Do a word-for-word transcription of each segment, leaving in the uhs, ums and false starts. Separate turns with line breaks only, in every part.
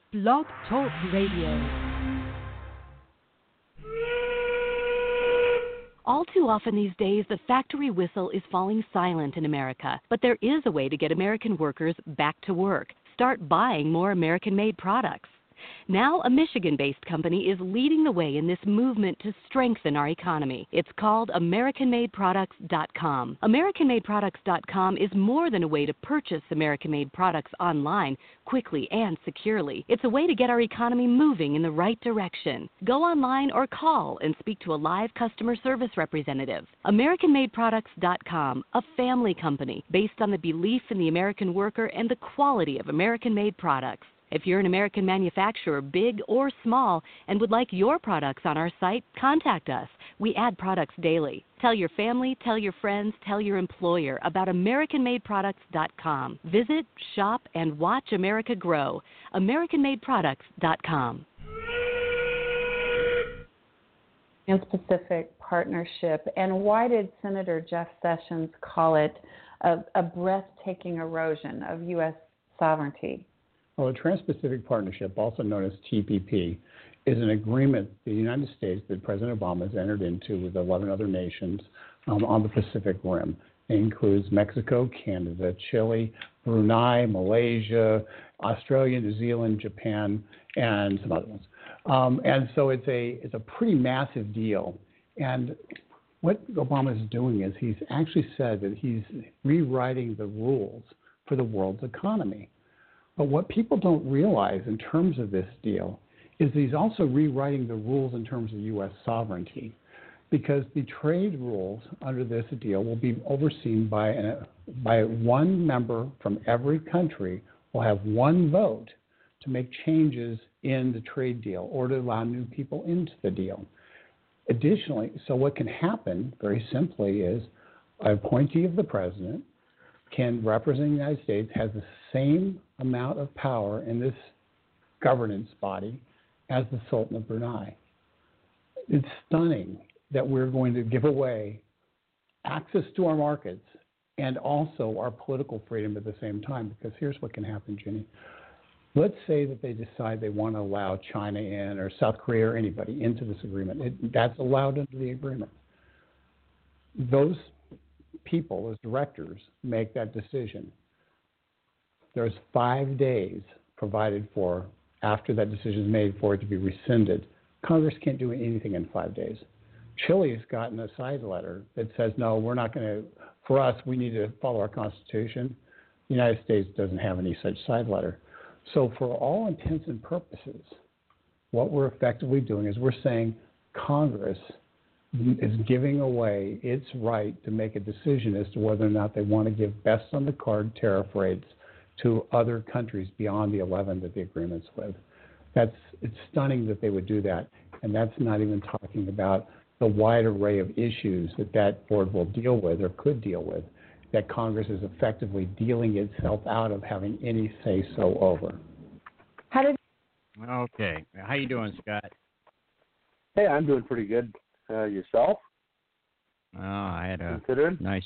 Blog Talk Radio. All too often these days, the factory whistle is falling silent in America. But there is a way to get American workers back to work. Start buying more American-made products. Now, a Michigan-based company is leading the way in this movement to strengthen our economy. It's called American Made Products dot com. American Made Products dot com is more than a way to purchase American-made products online quickly and securely. It's a way to get our economy moving in the right direction. Go online or call and speak to a live customer service representative. American Made Products dot com, a family company based on the belief in the American worker and the quality of American-made products. If you're an American manufacturer, big or small, and would like your products on our site, contact us. We add products daily. Tell your family, tell your friends, tell your employer about American Made Products dot com. Visit, shop, and watch America grow. American Made Products dot com.
Trans-Pacific Partnership, and why did Senator Jeff Sessions call it a, a breathtaking erosion of U S sovereignty?
Well, the Trans-Pacific Partnership, also known as T P P, is an agreement the United States that President Obama has entered into with eleven other nations um, on the Pacific Rim. It includes Mexico, Canada, Chile, Brunei, Malaysia, Australia, New Zealand, Japan, and some other ones. Um, and so it's a it's a pretty massive deal. And what Obama is doing is he's actually said that he's rewriting the rules for the world's economy. But what people don't realize in terms of this deal is he's also rewriting the rules in terms of U S sovereignty, because the trade rules under this deal will be overseen by, a, by one member from every country will have one vote to make changes in the trade deal or to allow new people into the deal. Additionally, so what can happen very simply is an appointee of the president can represent the United States, has the same amount of power in this governance body as the Sultan of Brunei. It's stunning that we're going to give away access to our markets and also our political freedom at the same time, because here's what can happen, Ginny. Let's say that they decide they want to allow China in or South Korea or anybody into this agreement. It, that's allowed under the agreement. Those people as directors make that decision. There's five days provided for after that decision is made for it to be rescinded. Congress can't do anything in five days. Chile has gotten a side letter that says, no, we're not going to, for us, we need to follow our Constitution. The United States doesn't have any such side letter. So for all intents and purposes, what we're effectively doing is we're saying Congress is giving away its right to make a decision as to whether or not they want to give best on the card tariff rates to other countries beyond the eleven that the agreement's with. That's, it's stunning that they would do that, and that's not even talking about the wide array of issues that that board will deal with or could deal with, that Congress is effectively dealing itself out of having any say-so over.
How did?
Okay. How you doing, Scott?
Hey, I'm doing pretty good. Uh, yourself?
Oh, I had a
Considered?
nice,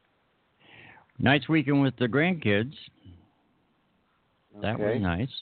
nice weekend with the grandkids. That
Okay.
was nice.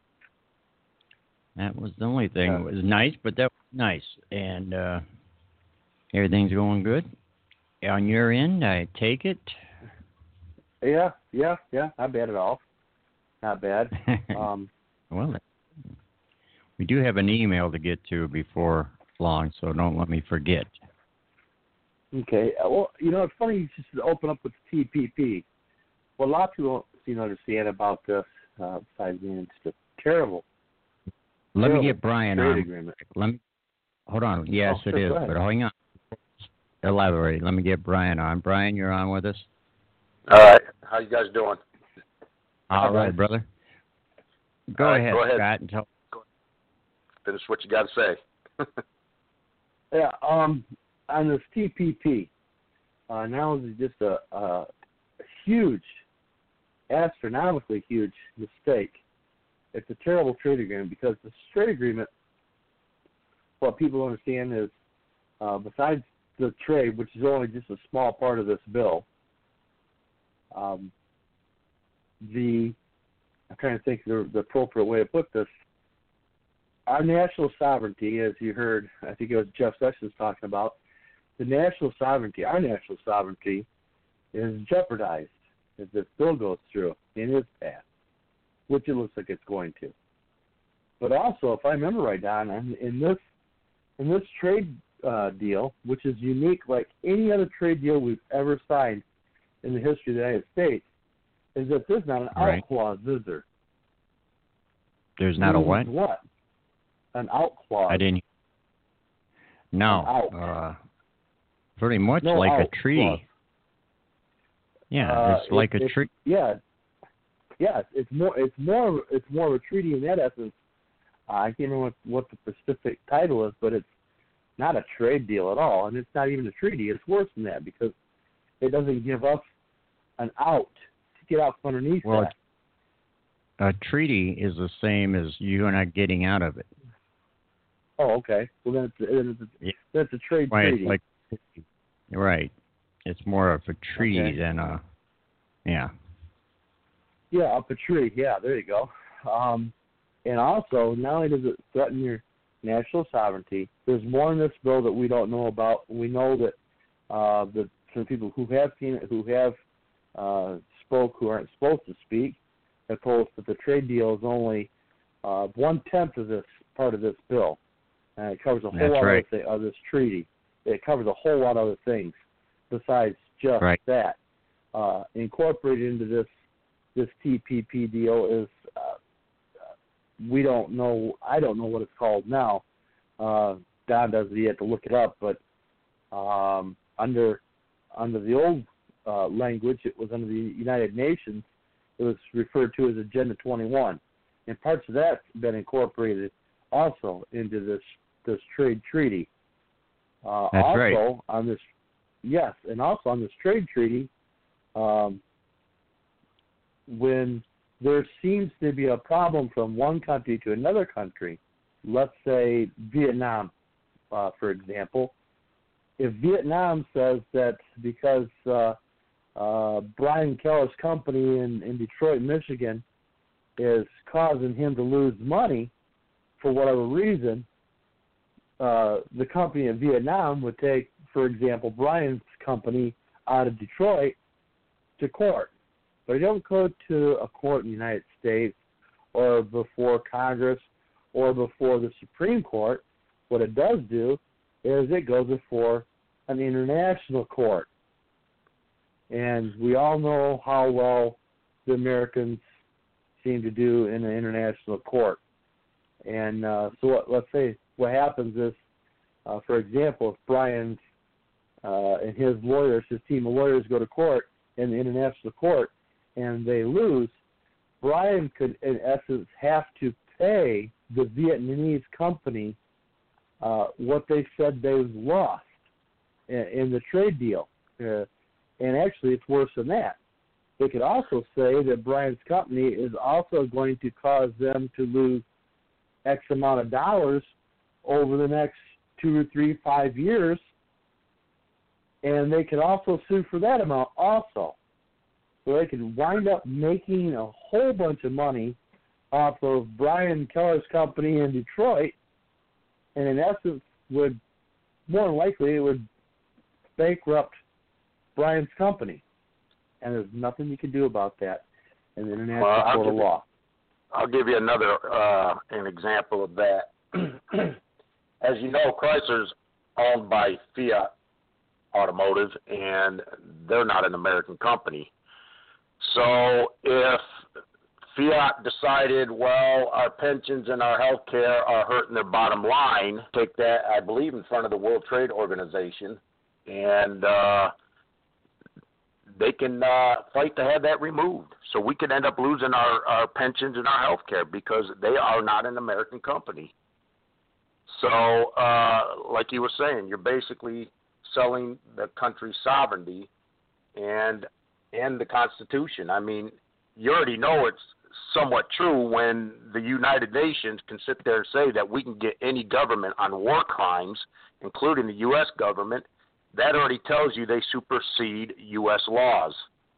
That was the only thing
Yeah.
that was nice, but that was nice. And uh, everything's going good. On your end, I take it?
Yeah, yeah, yeah. Not bad at all. Not bad. Um,
well, we do have an email to get to before long, so don't let me forget.
okay. Well, you know, it's funny you just open up with the T P P. What a lot of people don't seem to understand about this, uh, besides being just a terrible,
Let
terrible
me get Brian
trade
on.
agreement.
Let me hold on. Yes,
Oh,
it
sure,
is,
go ahead.
but hang on. Elaborate. Let me get Brian on. Brian, you're on with us.
All right. How you guys doing?
All right, brother. Go,
All right,
ahead,
go ahead.
Scott, and tell.
Finish what you got to say.
Yeah, um, on this T P P, uh, now this is just a, a huge, astronomically huge mistake. It's a terrible trade agreement because this trade agreement, what people don't understand is, uh, besides the trade, which is only just a small part of this bill, um, the I'm trying to think of the, the appropriate way to put this. our national sovereignty, as you heard, I think it was Jeff Sessions talking about, the national sovereignty, our national sovereignty, is jeopardized if this bill goes through in its path, which it looks like it's going to. But also, if I remember right, Don, in this in this trade uh, deal, which is unique like any other trade deal we've ever signed in the history of the United States, is that there's not an
Right.
out clause, is there?
There's not a what?
What? An out clause.
I didn't. No.
An out.
Uh, pretty much
No
like
out
a treaty.
clause.
Yeah,
Uh,
it's like
it,
a
it,
treaty.
Yeah, yeah. It's more. It's more. It's more of a treaty in that essence. Uh, I can't remember what, what the specific title is, but it's not a trade deal at all, and it's not even a treaty. It's worse than that because it doesn't give us an out to get out from underneath
Well,
that.
A treaty is the same as you and I getting out of it.
Oh, okay. Well, then it's, then it's, a,
Yeah.
then it's a trade
Right,
treaty.
like, right. It's more of a treaty
Okay.
than a, yeah.
Yeah, up a tree. Yeah, there you go. Um, and also, not only does it threaten your national sovereignty, there's more in this bill that we don't know about. We know that uh, the some people who have seen it, who have uh, spoke, who aren't supposed to speak, have told us that the trade deal is only uh, one tenth of this part of this bill, and it covers a whole
That's
lot
right.
of, th- of this treaty. It covers a whole lot of other things besides just
Right.
that. Uh, incorporated into this this T P P deal is uh, we don't know. I don't know what it's called now. Uh, Don does. He had to look it up, but um, under under the old uh, language, it was under the United Nations. It was referred to as Agenda twenty-one, and parts of that's been incorporated also into this this trade treaty. Uh,
That's
also
right.
on this, yes, and also on this trade treaty, um, when there seems to be a problem from one country to another country, let's say Vietnam, uh, for example, if Vietnam says that because uh, uh, Brian Keller's company in, in Detroit, Michigan, is causing him to lose money for whatever reason, uh, the company in Vietnam would take, for example, Brian's company out of Detroit to court. But they don't go to a court in the United States or before Congress or before the Supreme Court. What it does do is it goes before an international court. And we all know how well the Americans seem to do in an international court. And uh, so what, let's say what happens is, uh, for example, if Brian's uh, and his lawyers, his team of lawyers go to court in the international court and they lose, Brian could, in essence, have to pay the Vietnamese company uh, what they said they lost in, in the trade deal. Uh, and actually, it's worse than that. They could also say that Brian's company is also going to cause them to lose X amount of dollars over the next two or three, five years, and they could also sue for that amount also. So they could wind up making a whole bunch of money off of Brian Keller's company in Detroit, and in essence would, more than likely, it would bankrupt Brian's company. And there's nothing you can do about that in the International
Well, I'll
Court of
give you-
Law.
I'll give you another uh, an example of that. As you know, Chrysler's owned by Fiat Automotive, and they're not an American company. So if Fiat decided, well, our pensions and our health care are hurting their bottom line, take that, I believe, in front of the World Trade Organization, and uh, they can uh, fight to have that removed. So we could end up losing our, our pensions and our health care because they are not an American company. So, uh, like you were saying, you're basically selling the country's sovereignty and and the Constitution. I mean, you already know it's somewhat true when the United Nations can sit there and say that we can get any government on war crimes, including the U S government. That already tells you they supersede U S laws.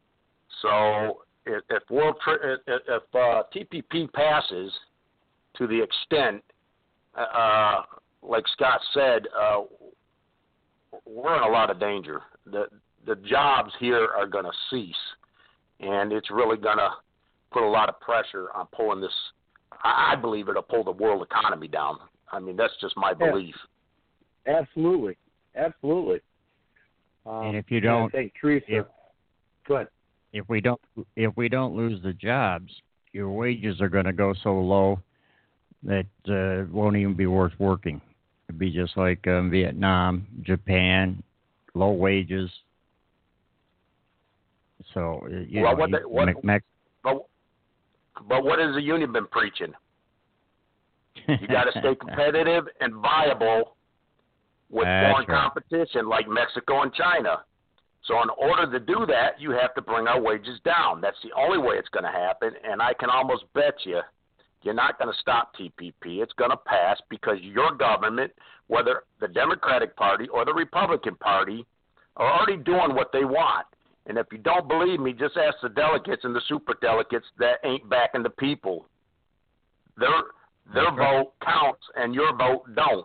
So if, if World Tra- if, if uh, T P P passes to the extent uh, like Scott said, uh, we're in a lot of danger. The the jobs here are going to cease, and it's really going to put a lot of pressure on pulling this. I believe it'll pull the world economy down. I mean, that's just my belief.
Yeah. Absolutely, absolutely. Um,
and if you don't,
I think Teresa,
if,
go ahead.
If we don't, if we don't lose the jobs, your wages are going to go so low that uh, it won't even be worth working. It'd be just like um, Vietnam, Japan, low wages. So you
well,
know,
what,
you,
the, what
Mex-
but, but what has the union been preaching? You got to stay competitive and viable with
That's
foreign
right.
competition like Mexico and China. So in order to do that, you have to bring our wages down. That's the only way it's going to happen, and I can almost bet you you're not going to stop T P P. It's going to pass because your government, whether the Democratic Party or the Republican Party, are already doing what they want. And if you don't believe me, just ask the delegates and the super delegates that ain't backing the people. Their their
That's right.
vote counts, and your vote don't.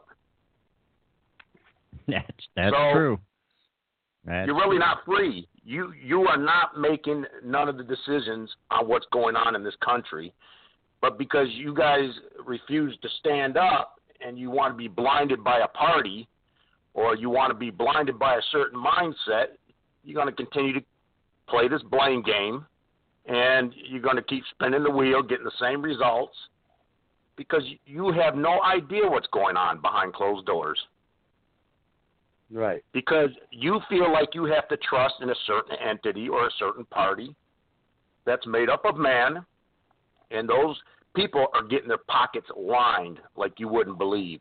That's that's
So,
true. That's
You're really
true.
not free. You you are not making none of the decisions on what's going on in this country. But because you guys refuse to stand up and you want to be blinded by a party or you want to be blinded by a certain mindset, you're going to continue to play this blame game, and you're going to keep spinning the wheel, getting the same results, because you have no idea what's going on behind closed doors.
Right.
Because you feel like you have to trust in a certain entity or a certain party that's made up of man, and those people are getting their pockets lined like you wouldn't believe.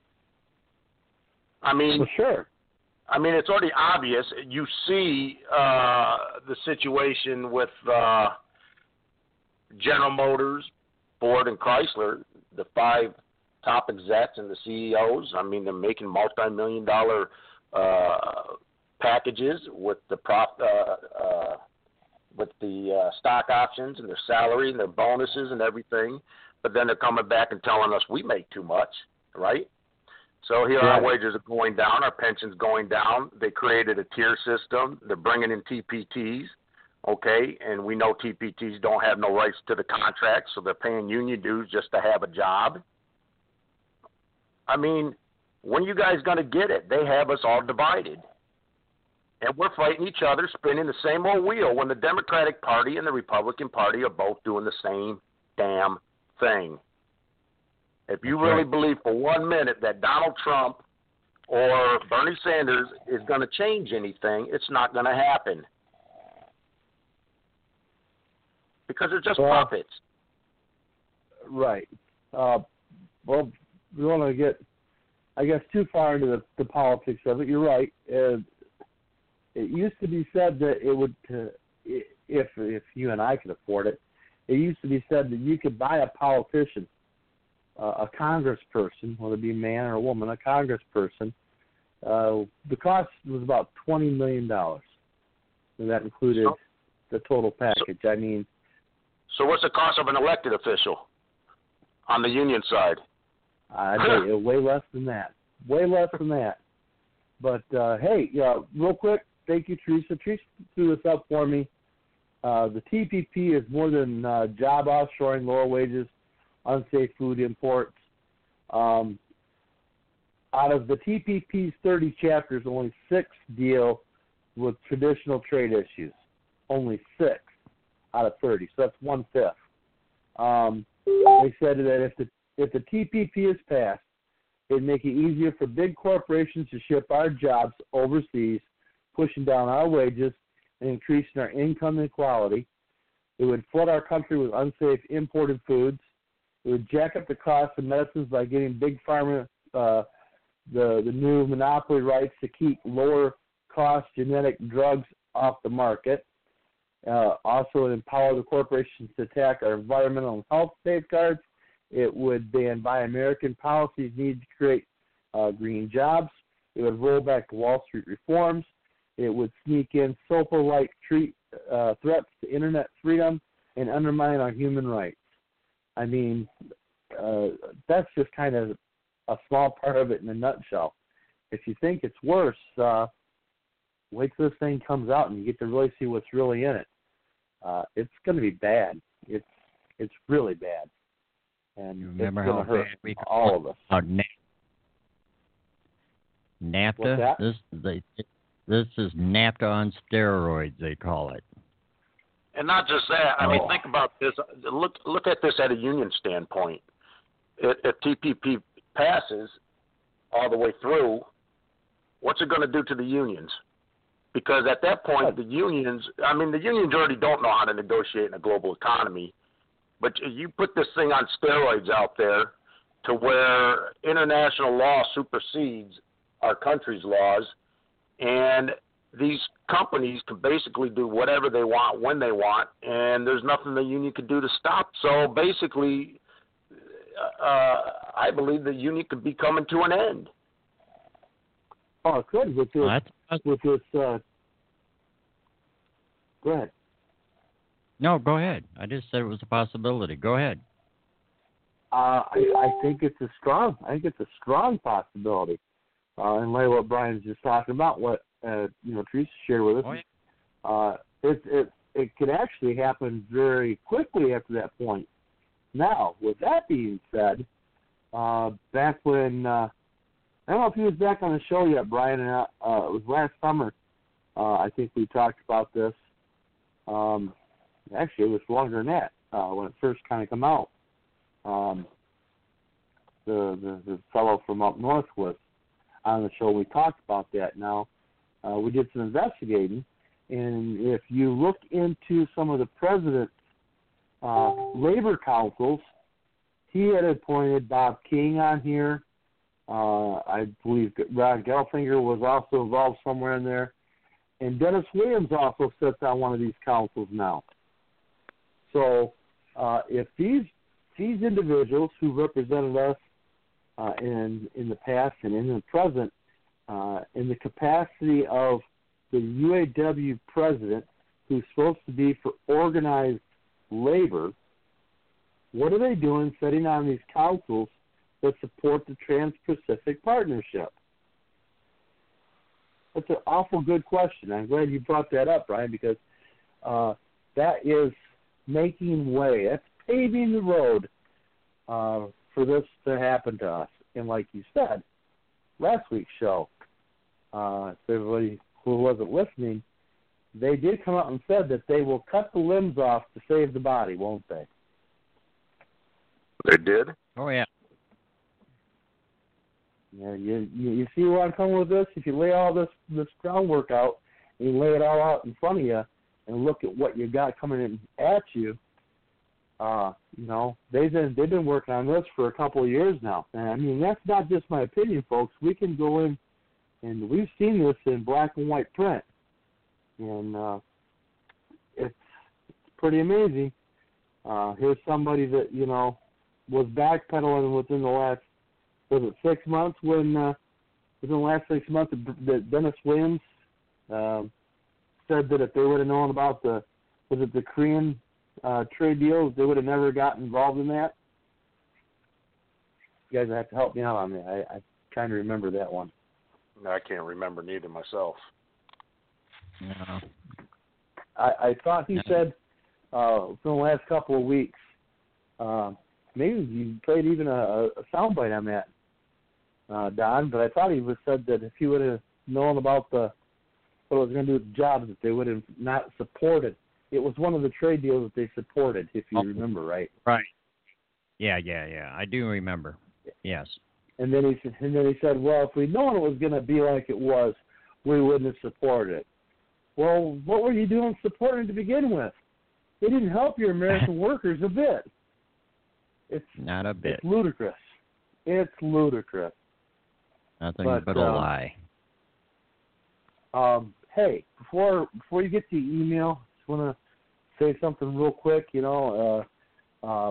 I mean,
For sure.
I mean, it's already obvious. You see uh, the situation with uh, General Motors, Ford, and Chrysler, the five top execs and the C E Os. I mean, they're making multi-million dollar uh, packages with the prop, uh, uh, with the uh, stock options and their salary and their bonuses and everything. But then they're coming back and telling us we make too much, right? So here
Right.
our wages are going down, our pensions going down. They created a tier system. They're bringing in T P Ts, okay? And we know T P Ts don't have no rights to the contract, so they're paying union dues just to have a job. I mean, when you guys going to get it? They have us all divided. And we're fighting each other, spinning the same old wheel when the Democratic Party and the Republican Party are both doing the same damn thing. If you
That's
really
right.
believe for one minute that Donald Trump or Bernie Sanders is going to change anything, it's not going to happen. Because they're just
Well,
puppets.
Right. Uh, well, we don't want to get, I guess, too far into the, the politics of it. You're right. Uh, it used to be said that it would, uh, if if you and I could afford it, it used to be said that you could buy a politician, uh, a congressperson, whether it be a man or a woman, a congressperson. Uh, the cost was about twenty million dollars. And that included
So-
the total package. I mean,
So what's the cost of an elected official on the union side?
I tell you, way less than that. Way less than that. But, uh, hey, uh, real quick, thank you, Teresa. Teresa threw this up for me. Uh, the T P P is more than uh, job offshoring, lower wages, unsafe food imports. Um, out of the T P P's thirty chapters, only six deal with traditional trade issues. Only six out of thirty, so that's one-fifth. Um, they said that if the if the T P P is passed, it'd make it easier for big corporations to ship our jobs overseas, pushing down our wages and increasing our income inequality. It would flood our country with unsafe imported foods. It would jack up the cost of medicines by giving big pharma uh, the the new monopoly rights to keep lower cost genetic drugs off the market. Uh, also, it empower the corporations to attack our environmental and health safeguards. It would ban Buy American policies needed to create uh, green jobs. It would roll back the Wall Street reforms. It would sneak in SOFA-like treat, uh, threats to internet freedom and undermine our human rights. I mean, uh, that's just kind of a small part of it in a nutshell. If you think it's worse, uh, wait till this thing comes out and you get to really see what's really in it. Uh, it's going to be bad. It's it's really bad, and
You
it's
remember
going
how
to hurt
bad we
all of us.
about Na- NAFTA?
What's that?
This they this is NAFTA on steroids, they call it.
And not just that. I mean,
Oh.
think about this. Look look at this at a union standpoint. If, if T P P passes all the way through, what's it going to do to the unions? Because at that point, the unions, I mean, the unions already don't know how to negotiate in a global economy. But you put this thing on steroids out there to where international law supersedes our country's laws, and these companies can basically do whatever they want when they want, and there's nothing the union could do to stop. So basically, uh, I believe the union could be coming to an end.
Oh, it could with this.
Well, that's,
with this. Uh, go ahead.
no, go ahead. I just said it was a possibility. Go ahead.
Uh, I, I think it's a strong. I think it's a strong possibility. Uh, in light of what Brian's just talking about, what uh, you know, Teresa shared with us,
Oh, yeah.
uh, it it it could actually happen very quickly after that point. Now, with that being said, uh, back when uh, I don't know if he was back on the show yet, Brian, and uh, uh, it was last summer. Uh, I think we talked about this. Um, actually, it was longer than that uh, when it first kind of came out. Um, the, the the fellow from up north was on the show. We talked about that. Now, uh, we did some investigating, and if you look into some of the president's uh, labor councils, he had appointed Bob King on here. Uh, I believe Ron Gelfinger was also involved somewhere in there. And Dennis Williams also sits on one of these councils now. So uh, if these these individuals who represented us uh, in in the past and in the present, uh, in the capacity of the U A W president, who's supposed to be for organized labor, what are they doing sitting on these councils that support the Trans-Pacific Partnership? That's an awful good question. I'm glad you brought that up, Brian, because uh, that is making way. That's paving the road uh, for this to happen to us. And like you said, last week's show, uh, if everybody who wasn't listening, they did come out and said that they will cut the limbs off to save the body, won't they?
They did?
Oh, yeah.
Yeah, you, you you see where I'm coming with this? If you lay all this this groundwork out and you lay it all out in front of you and look at what you got coming in at you, uh, you know, they've been they've been working on this for a couple of years now. And I mean, that's not just my opinion, folks. We can go in and we've seen this in black and white print, and uh, it's it's pretty amazing. Uh, here's somebody that you know was backpedaling within the last. Was it six months when, uh, within the last six months, that Dennis Williams um, said that if they would have known about the, was it the Korean uh, trade deals, they would have never gotten involved in that? You guys have to help me out on that. I, I kind of remember that one.
I can't remember neither myself.
No.
I, I thought he said uh, for the last couple of weeks, uh, maybe you played even a, a soundbite on that. Uh, Don, but I thought he was said that if he would have known about the what it was going to do with the jobs, that they would have not supported. It was one of the trade deals that they supported, if you
Oh.
remember, right?
Right. Yeah, yeah, yeah. I do remember. Yes.
And then he said, and then he said, well, if we'd known it was going to be like it was, we wouldn't have supported it. Well, what were you doing supporting to begin with? It didn't help your American workers a bit. It's
Not a bit.
It's ludicrous. It's ludicrous.
Nothing
but,
but a
uh,
lie.
Um, hey, before before you get to the email, just want to say something real quick. You know, uh, uh,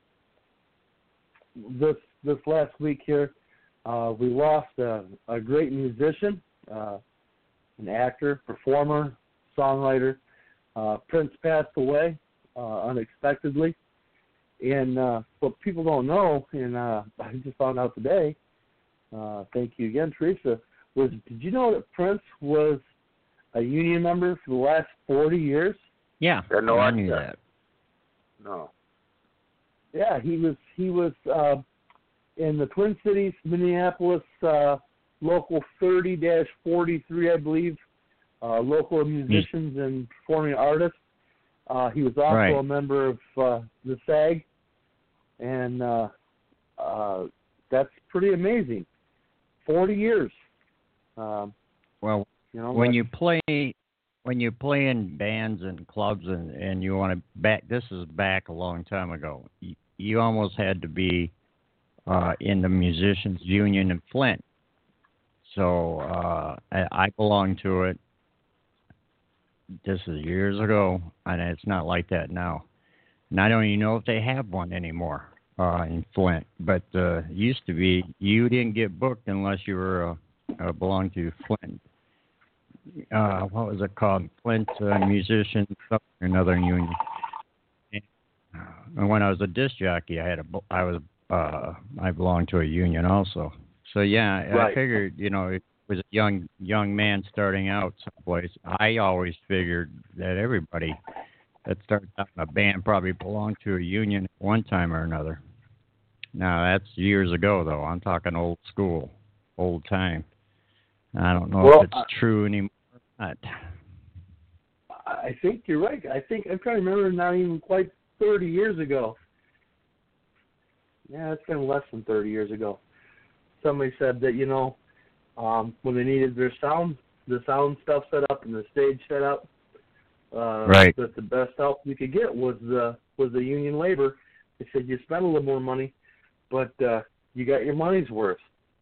this this last week here, uh, we lost a, a great musician, uh, an actor, performer, songwriter. Uh, Prince passed away uh, unexpectedly, and uh, what people don't know, and uh, I just found out today, Uh, thank you again, Teresa. Was did you know that Prince was a union member for the last forty years?
Yeah,
Yeah, no,
I
I
knew
yeah.
that.
No.
Yeah, he was he was uh, in the Twin Cities, Minneapolis, uh, local thirty dash forty-three, I believe, uh, local musicians and performing artists. Uh, he was also
Right.
a member of uh, the SAG, and uh, uh, that's pretty amazing. Forty years. Um,
Well,
you know,
when
that's-
you play when you play in bands and clubs and, and you want to back, this is back a long time ago. You, you almost had to be uh, in the musicians union in Flint. So uh, I, I belonged to it. This is years ago, and it's not like that now. And I don't even know if they have one anymore uh, in Flint. But uh, it used to be you didn't get booked unless you were uh, uh, belonged to Flint. Uh, what was it called? Flint uh, Musicians, another union. And when I was a disc jockey, I had a, I was, uh, I belonged to a union also. So yeah,
Right.
I figured, you know, it was a young, young man starting out someplace. I always figured that everybody that starts out in a band probably belonged to a union at one time or another. Now that's years ago, though. I'm talking old school, old time. I don't know
Well,
if it's
uh,
true anymore. But
I think you're right. I think I'm trying to remember, not even quite thirty years ago. Yeah, it's been less than thirty years ago. Somebody said that, you know, um, when they needed their sound, the sound stuff set up and the stage set up, uh,
Right.
that the best help you could get was the was the union labor. They said you spent a little more money, but uh, you got your money's worth.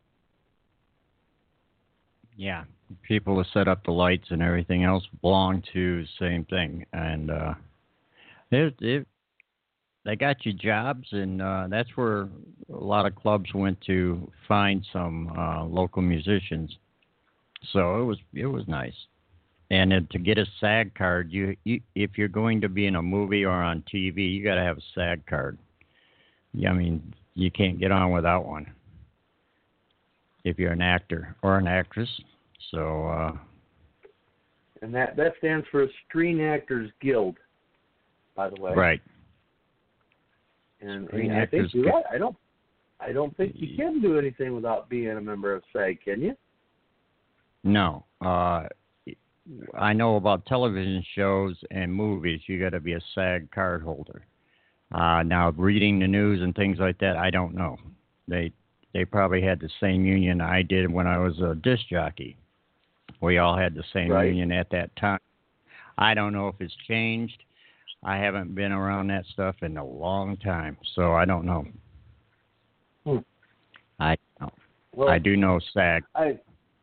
yeah, people who set up the lights and everything else belong to the same thing. And uh, it, it, they got you jobs, and uh, that's where a lot of clubs went to find some uh, local musicians. So it was it was nice. And then to get a SAG card, you, you if you're going to be in a movie or on T V, you got to have a SAG card. Yeah, I mean, you can't get on without one if you're an actor or an actress. So, uh,
And that, that stands for Screen Actors Guild, by the way.
right.
And,
Screen
and I think
Actors
you're
Guild.
right. I don't, I don't think you can do anything without being a member of SAG, can you?
No. Uh, I know about television shows and movies, you got to be a SAG card holder. Uh, now, reading the news and things like that, I don't know. They they probably had the same union I did when I was a disc jockey. We all had the same
Right.
union at that time. I don't know if it's changed. I haven't been around that stuff in a long time, so I don't know.
Hmm.
I don't know.
Well,
I do know SAG.
I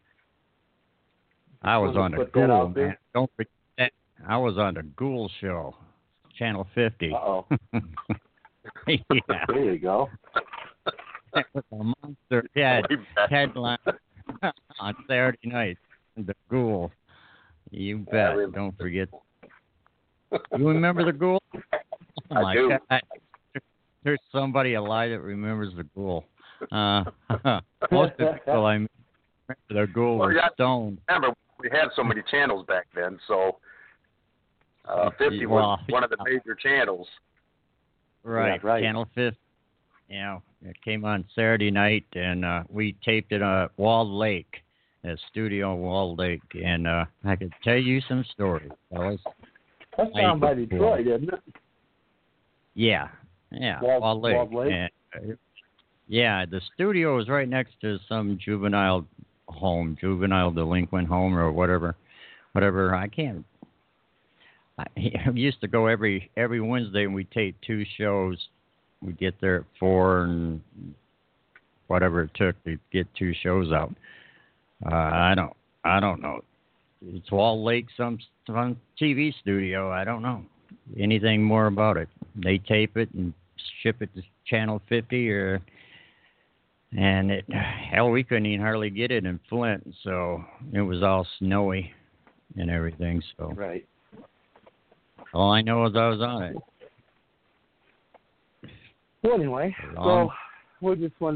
I was
wanna
on the
put that
Ghoul,
out there.
man. Don't forget that. I was on the Ghoul show, Channel fifty.
Uh-oh.
Yeah,
There you go.
that was a monster head
Way back.
headline on Saturday night. The Ghoul. You
I
bet.
remember.
Don't forget. You remember the Ghoul? Oh
I
my
do.
God. There's somebody alive that remembers the Ghoul. Uh, most of the people I remember the Ghoul
Well,
were
yeah.
stoned.
Remember, we had so many channels back then, so uh, fifty
Well,
was one of the major channels.
Right,
Yeah, right.
Channel fifty. You know, it came on Saturday night, and uh, we taped it at Walled Lake, a studio in Walled Lake, and uh, I could tell you some stories, fellas.
That's down by Detroit, isn't it?
Yeah, yeah,
Walled-
Walled Lake.
Walled Lake?
And, uh, yeah, the studio was right next to some juvenile home, juvenile delinquent home, or whatever, whatever. I can't. I, I used to go every every Wednesday, and we tape two shows. We get there at four, and whatever it took to get two shows out. Uh, I don't, I don't know. It's Walled Lake, some some T V studio. I don't know anything more about it. They tape it and ship it to Channel fifty, or and it. Hell, we couldn't even hardly get it in Flint, so it was all snowy and everything. So
Right.
all I know is I was on it.
Well, anyway,
Long-
so we just wanted to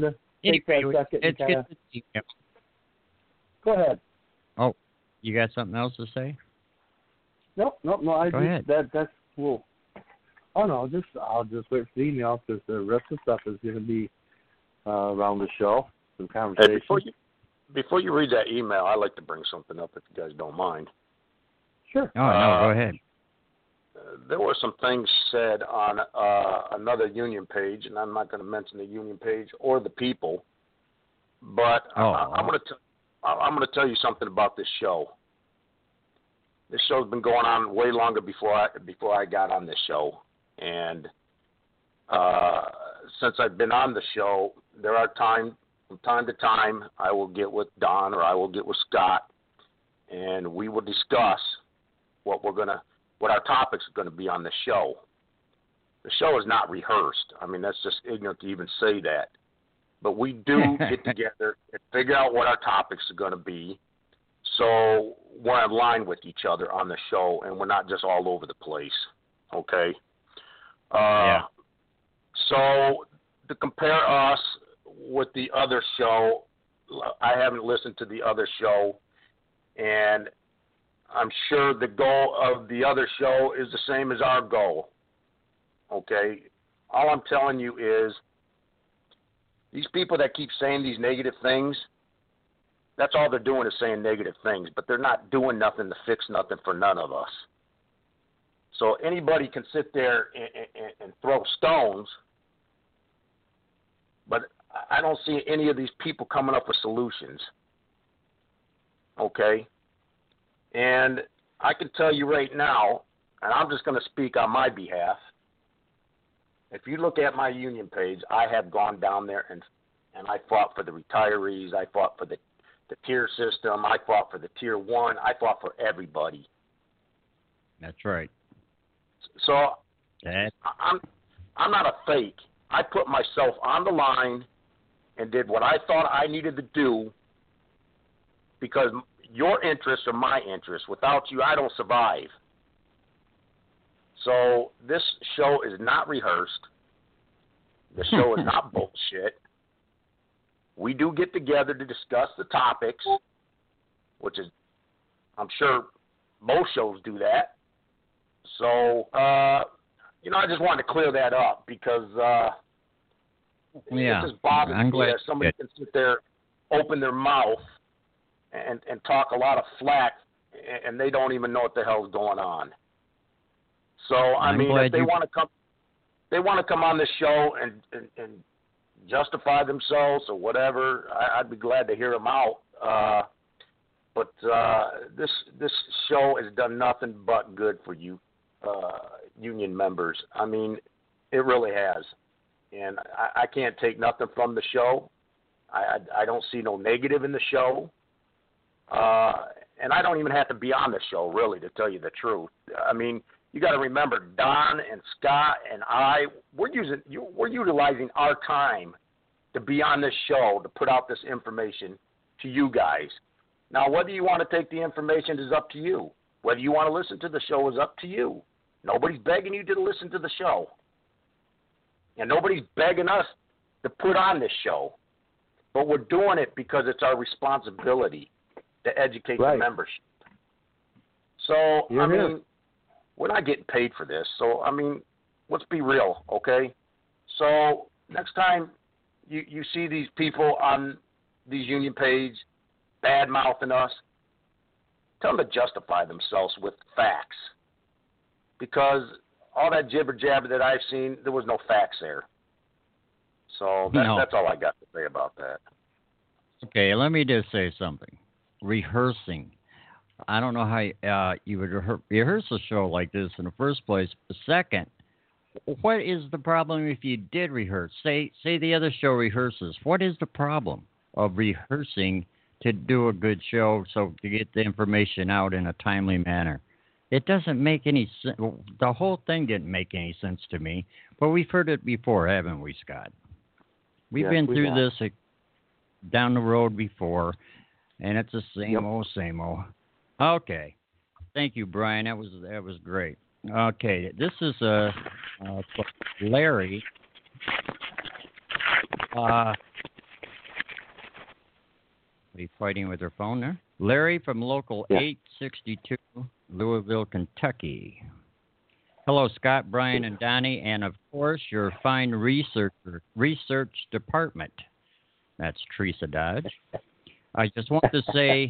take that
anyway,
second and
let's
kind of...
get to the email.
Go ahead.
Oh, you got something else to say?
Nope, nope, no. I
Go
just,
ahead.
That, that's cool. Oh, no, just I'll just wait for the email because the rest of the stuff is going to be uh, around the show, some
Hey,
conversation.
before you before you read that email, I'd like to bring something up if you guys don't mind.
Sure.
Oh, no,
Uh,
go ahead.
Uh, there were some things said on uh, another union page, and I'm not going to mention the union page or the people, but
Oh.
I, I'm going to I'm going to tell you something about this show. This show's been going on way longer before I before I got on this show, and uh, since I've been on the show, there are times from time to time I will get with Don or I will get with Scott, and we will discuss what we're gonna what our topics are going to be on the show. The show is not rehearsed. I mean, that's just ignorant to even say that. But we do get together and figure out what our topics are going to be, so we're in line with each other on the show, and we're not just all over the place, okay? Uh,
Yeah.
So to compare us with the other show, I haven't listened to the other show, and I'm sure the goal of the other show is the same as our goal, okay? All I'm telling you is these people that keep saying these negative things, that's all they're doing is saying negative things, but they're not doing nothing to fix nothing for none of us. So anybody can sit there and, and, and throw stones, but I don't see any of these people coming up with solutions. Okay? And I can tell you right now, and I'm just going to speak on my behalf, if you look at my union page, I have gone down there and and I fought for the retirees. I fought for the, the tier system. I fought for the tier one. I fought for everybody.
That's right.
So
That,
I'm I'm not a fake. I put myself on the line and did what I thought I needed to do because your interests are my interests. Without you, I don't survive. So this show is not rehearsed. The show is not bullshit. We do get together to discuss the topics, which is, I'm sure most shows do that. So, uh, you know, I just wanted to clear that up because uh,
yeah,
it just bothers
I'm
me
glad
that somebody can sit there, open their mouth, and, and talk a lot of flack, and they don't even know what the hell's going on. So, I
I'm
mean,
glad
if they
you-
want to come, they want to come on this show and, and, and justify themselves or whatever, I, I'd be glad to hear them out. Uh, but uh, this this show has done nothing but good for you uh, union members. I mean, it really has. And I, I can't take nothing from the show. I, I, I don't see no negative in the show. Uh, and I don't even have to be on the show, really, to tell you the truth. I mean, you got to remember, Don and Scott and I, we're using, we're utilizing our time to be on this show to put out this information to you guys. Now, whether you want to take the information is up to you. Whether you want to listen to the show is up to you. Nobody's begging you to listen to the show, and nobody's begging us to put on this show. But we're doing it because it's our responsibility to educate
Right.
the membership. So,
You're
I mean,
here.
we're not getting paid for this. So, I mean, let's be real, okay? So, next time you, you see these people on these union pages bad-mouthing us, tell them to justify themselves with facts. Because all that jibber-jabber that I've seen, there was no facts there. So that,
No.
that's all I got to say about that.
Okay, let me just say something. Rehearsing. I don't know how uh, you would rehe- rehearse a show like this in the first place. But second, what is the problem if you did rehearse? Say, say the other show rehearses. What is the problem of rehearsing to do a good show, so to get the information out in a timely manner? It doesn't make any sense. The whole thing didn't make any sense to me. But we've heard it before, haven't we, Scott? We've
Yes,
been
we
through
have.
this uh, down the road before, and it's the same
Yep.
old, same old. Okay. Thank you, Brian. That was that was great. Okay, this is uh, uh Larry. Uh, somebody fighting with their phone there. Larry from Local
Yeah.
eight sixty-two, Louisville, Kentucky. Hello, Scott, Brian, and Donnie, and of course, your fine researcher, research department. That's Teresa Dodge. I just want to say,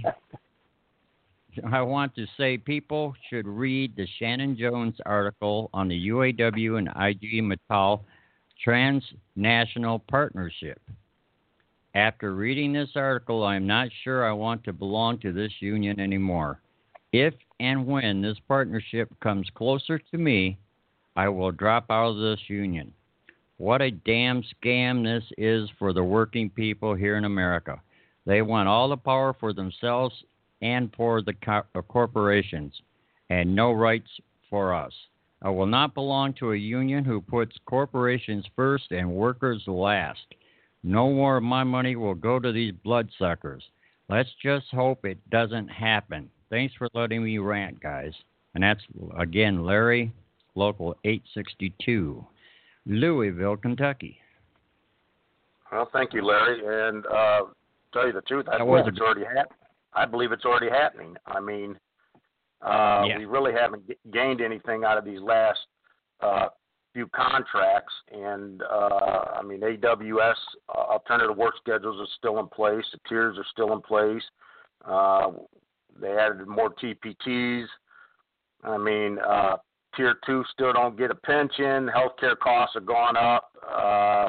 I want to say people should read the Shannon Jones article on the U A W and I G Metall Transnational Partnership. After reading this article, I'm not sure I want to belong to this union anymore. If and when this partnership comes closer to me, I will drop out of this union. What a damn scam this is for the working people here in America. They want all the power for themselves and for the co- corporations, and no rights for us. I will not belong to a union who puts corporations first and workers last. No more of my money will go to these bloodsuckers. Let's just hope it doesn't happen. Thanks for letting me rant, guys. And that's, again, Larry, Local eight sixty-two, Louisville, Kentucky.
Well, thank you, Larry. And uh, tell you the truth, I
That
believe
was
it's
a-
already happening. I believe it's already happening. I mean, uh,
Yeah.
we really haven't g- gained anything out of these last uh, few contracts. And, uh, I mean, A W S, uh, alternative work schedules are still in place. The tiers are still in place. Uh, they added more T P Ts. I mean, uh, Tier two still don't get a pension. Healthcare costs are going up. Uh,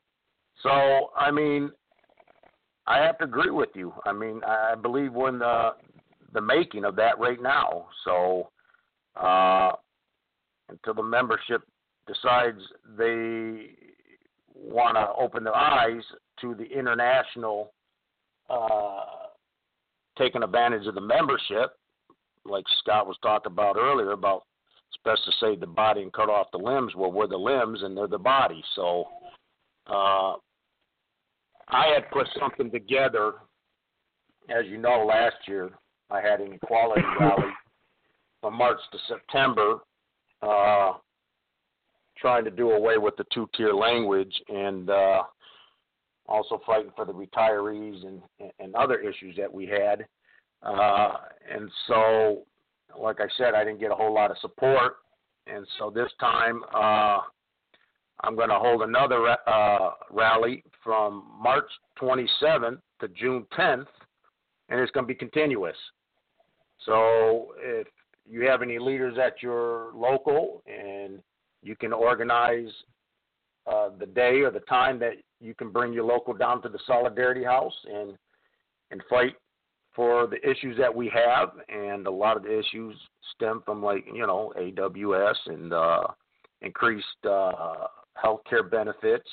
so, I mean, I have to agree with you. I mean, I believe we're in the the making of that right now. So, uh, until the membership decides they want to open their eyes to the international uh, taking advantage of the membership, like Scott was talking about earlier, about it's best to save the body and cut off the limbs. Well, we're the limbs and they're the body. So, uh, I had put something together, as you know, last year. I had an equality rally from March to September, uh, trying to do away with the two-tier language and uh, also fighting for the retirees and, and other issues that we had. Uh, and so, like I said, I didn't get a whole lot of support. And so this time, uh, I'm going to hold another uh, rally from March twenty-seventh to June tenth, and it's going to be continuous. So if you have any leaders at your local and you can organize uh, the day or the time that you can bring your local down to the Solidarity House and and fight for the issues that we have, and a lot of the issues stem from, like, you know, A W S and uh, increased uh, health care benefits,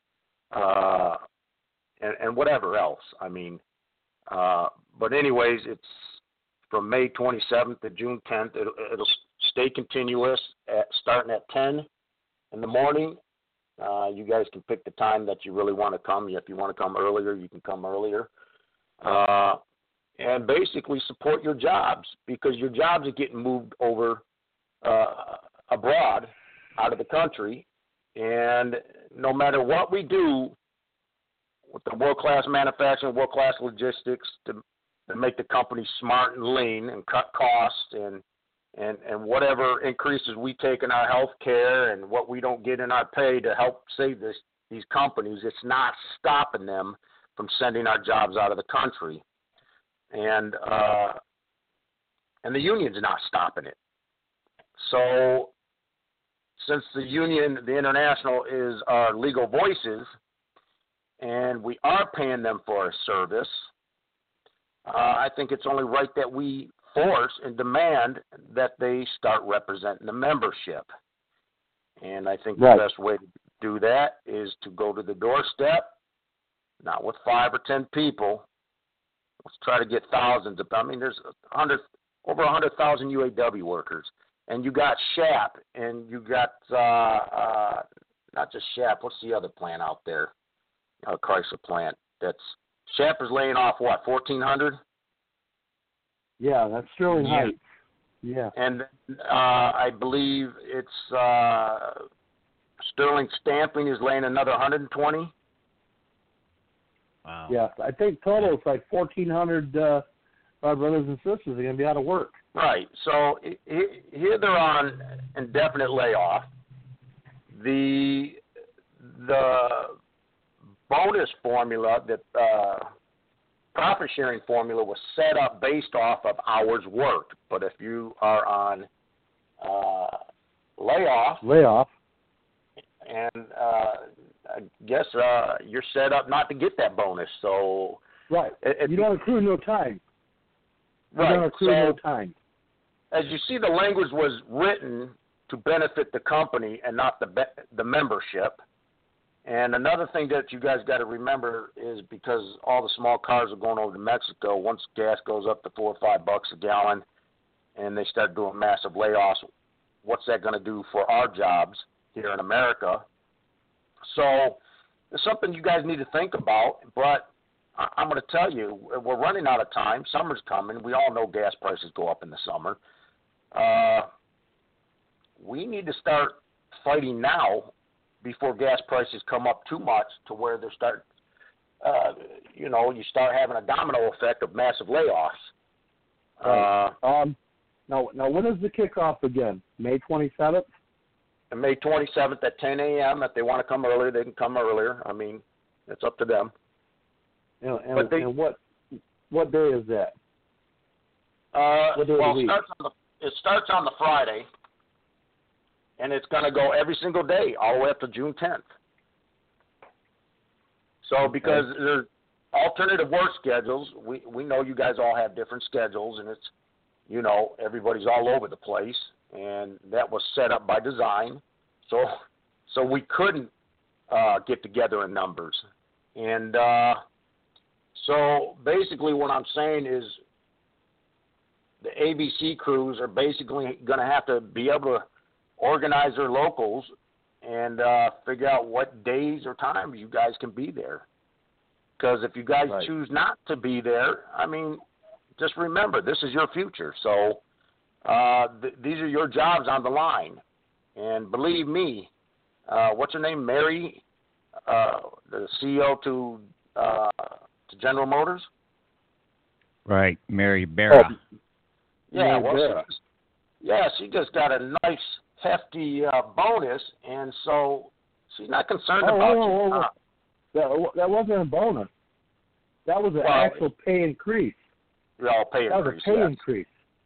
uh, and, and whatever else. I mean, uh, but anyways, it's from May twenty-seventh to June tenth. It'll, it'll stay continuous, at, starting at ten in the morning. Uh, you guys can pick the time that you really want to come. If you want to come earlier, you can come earlier. Uh, and basically support your jobs, because your jobs are getting moved over uh, abroad, out of the country. And no matter what we do with the world-class manufacturing, world-class logistics to, to make the company smart and lean and cut costs and, and, and whatever increases we take in our health care and what we don't get in our pay to help save this, these companies, it's not stopping them from sending our jobs out of the country. And uh, and the union's not stopping it. So since the union, the international, is our legal voices, and we are paying them for a service, uh, I think it's only right that we force and demand that they start representing the membership. And I think
right.
the best way to do that is to go to the doorstep, not with five or ten people. Let's try to get thousands of. I mean, there's one hundred, over one hundred thousand U A W workers, and you got S H A P, and you got uh, uh, not just S H A P. What's the other plant out there? Uh, Chrysler plant. That's S H A P is laying off what, fourteen hundred?
Yeah, that's Sterling
Yeah.
Heights. Yeah.
And uh, I believe it's uh, Sterling Stamping is laying another one hundred twenty.
Wow.
Yeah, I think total it's like fourteen hundred uh, our brothers and sisters are going to be out of work.
Right. So here they're on indefinite layoff. The the bonus formula, that uh, profit sharing formula, was set up based off of hours worked. But if you are on uh, layoff,
layoff,
and uh, I guess uh, you're set up not to get that bonus. So
right,
it,
you don't accrue no time. You
right.
don't accrue
so,
no time.
As you see, the language was written to benefit the company and not the be- the membership. And another thing that you guys got to remember is, because all the small cars are going over to Mexico, once gas goes up to four or five bucks a gallon, and they start doing massive layoffs, what's that going to do for our jobs here in America? So it's something you guys need to think about. But I- I'm going to tell you, we're running out of time. Summer's coming. We all know gas prices go up in the summer. Uh, we need to start fighting now before gas prices come up too much to where they start, uh, you know, you start having a domino effect of massive layoffs.
Right. Uh, um, now, now, when is the kickoff again? May twenty-seventh?
And May twenty-seventh at ten a.m. If they want to come earlier, they can come earlier. I mean, it's up to them.
And, and,
but they,
and what what day is that?
Uh,
what day
well,
of the week?
It starts on the, it starts on the Friday, and it's going to go every single day all the way up to June tenth. So because okay. there's alternative work schedules, we, we know you guys all have different schedules, and it's, you know, everybody's all over the place, and that was set up by design. So so we couldn't uh, get together in numbers. And uh, so basically what I'm saying is the A B C crews are basically going to have to be able to organize their locals and uh, figure out what days or times you guys can be there. Because if you guys
right.
choose not to be there, I mean, just remember, this is your future. So uh, th- these are your jobs on the line. And believe me, uh, what's her name, Mary, uh, the C E O to, uh, to General Motors?
Right, Mary Barra.
Oh.
Yeah,
Mary
well,
Barra.
She, yeah, she just got a nice, hefty uh, bonus, and so she's not concerned
oh,
about
oh,
you.
oh, oh. That, that wasn't a bonus. That was an
well,
actual pay increase.
Well, pay
that
increase.
was a pay
yeah.
increase.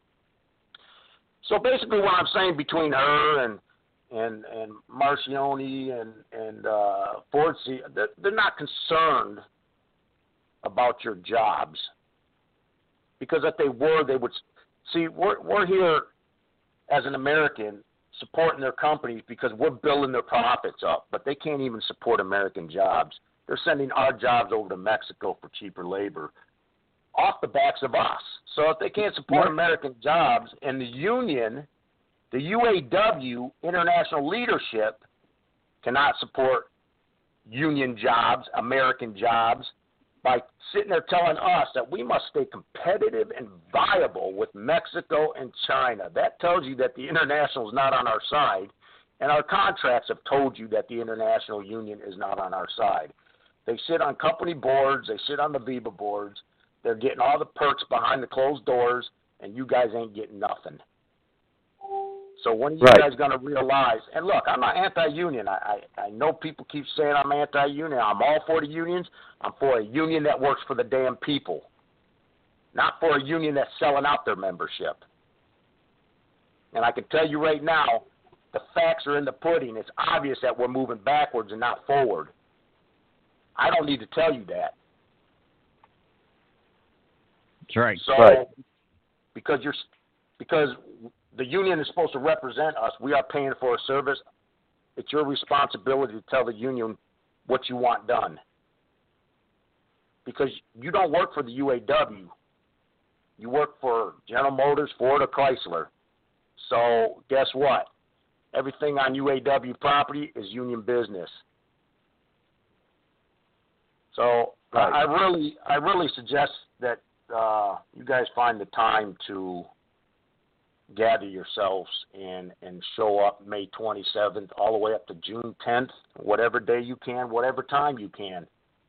So basically, what I'm saying between her and and and Marcioni and and uh, Fordsey, they're, they're not concerned about your jobs, because if they were, they would see. We're we're here as an American supporting their companies because we're building their profits up, but they can't even support American jobs. They're sending our jobs over to Mexico for cheaper labor off the backs of us. So if they can't support American jobs, and the union, the U A W, international leadership, cannot support union jobs, American jobs, by sitting there telling us that we must stay competitive and viable with Mexico and China. That tells you that the international is not on our side, and our contracts have told you that the international union is not on our side. They sit on company boards, they sit on the V I B A boards, they're getting all the perks behind the closed doors, and you guys ain't getting nothing. So when are you
right.
guys going to realize, and look, I'm not anti-union. I, I, I know people keep saying I'm anti-union. I'm all for the unions. I'm for a union that works for the damn people, not for a union that's selling out their membership. And I can tell you right now, the facts are in the pudding. It's obvious that we're moving backwards and not forward. I don't need to tell you that.
That's right.
So,
right.
because you're, because the union is supposed to represent us, we are paying for a service. It's your responsibility to tell the union what you want done. Because you don't work for the U A W. You work for General Motors, Ford, or Chrysler. So guess what? Everything on U A W property is union business. So
right.
I, I really, I really suggest that uh, you guys find the time to gather yourselves and, and show up May twenty-seventh all the way up to June tenth, whatever day you can, whatever time you can.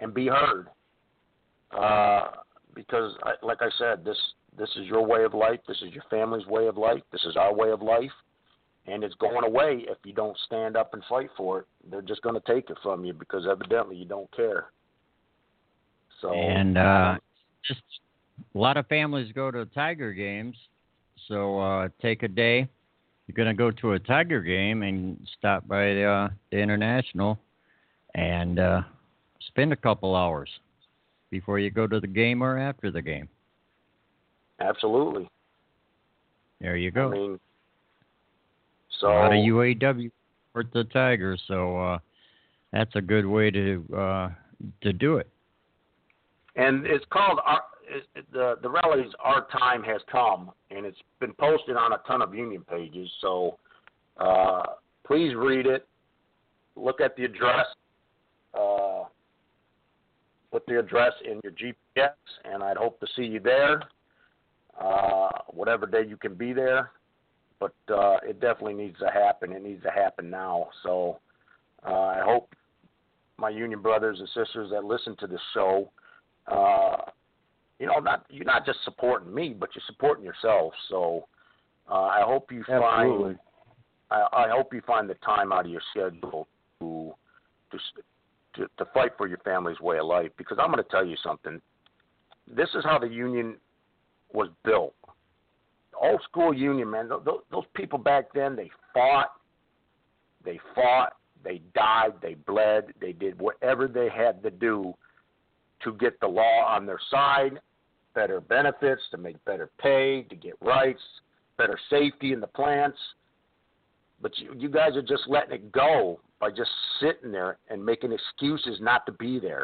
and be heard. Uh, because, I, like I said, this this is your way of life. This is your family's way of life. This is our way of life. And it's going away if you don't stand up and fight for it. They're just going to take it from you because evidently you don't care. So
And uh, just a lot of families go to Tiger games. So uh, take a day. You're going to go to a Tiger game and stop by the, uh, the International and uh, spend a couple hours before you go to the game or after the game.
Absolutely.
There you go.
I mean, so
a lot of U A W for the Tigers, so uh, that's a good way to uh, to do it.
And it's called our, it, the the rally's Our Time Has Come, and it's been posted on a ton of union pages. So uh, please read it. Look at the address. Uh, put the address in your G P S, and I'd hope to see you there. Uh, whatever day you can be there. But uh, it definitely needs to happen. It needs to happen now. So uh, I hope my union brothers and sisters that listen to this show, uh, you know, not you're not just supporting me, but you're supporting yourself. So uh, I hope you
Absolutely.
find I, I hope you find the time out of your schedule to to to, to fight for your family's way of life. Because I'm going to tell you something. This is how the union was built. Old school union, man, those, those people back then, they fought, they fought, they died, they bled, they did whatever they had to do to get the law on their side, better benefits, to make better pay, to get rights, better safety in the plants. But you, you guys are just letting it go by just sitting there and making excuses not to be there.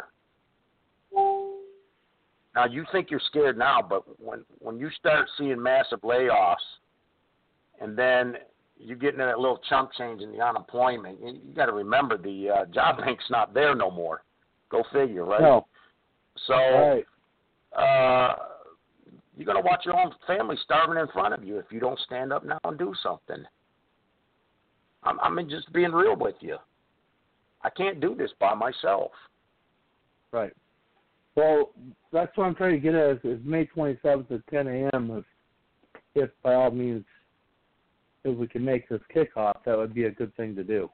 Now, you think you're scared now, but when, when you start seeing massive layoffs and then you're getting that little chunk change in the unemployment, you, you got to remember the uh, job bank's not there no more. Go figure, right?
No.
So
Right.
uh, you're going to watch your own family starving in front of you if you don't stand up now and do something. I'm, I'm just being real with you. I can't do this by myself.
Right. Well, that's what I'm trying to get at is, is May twenty-seventh at ten a.m. If, if by all means, if we can make this kickoff, that would be a good thing to do.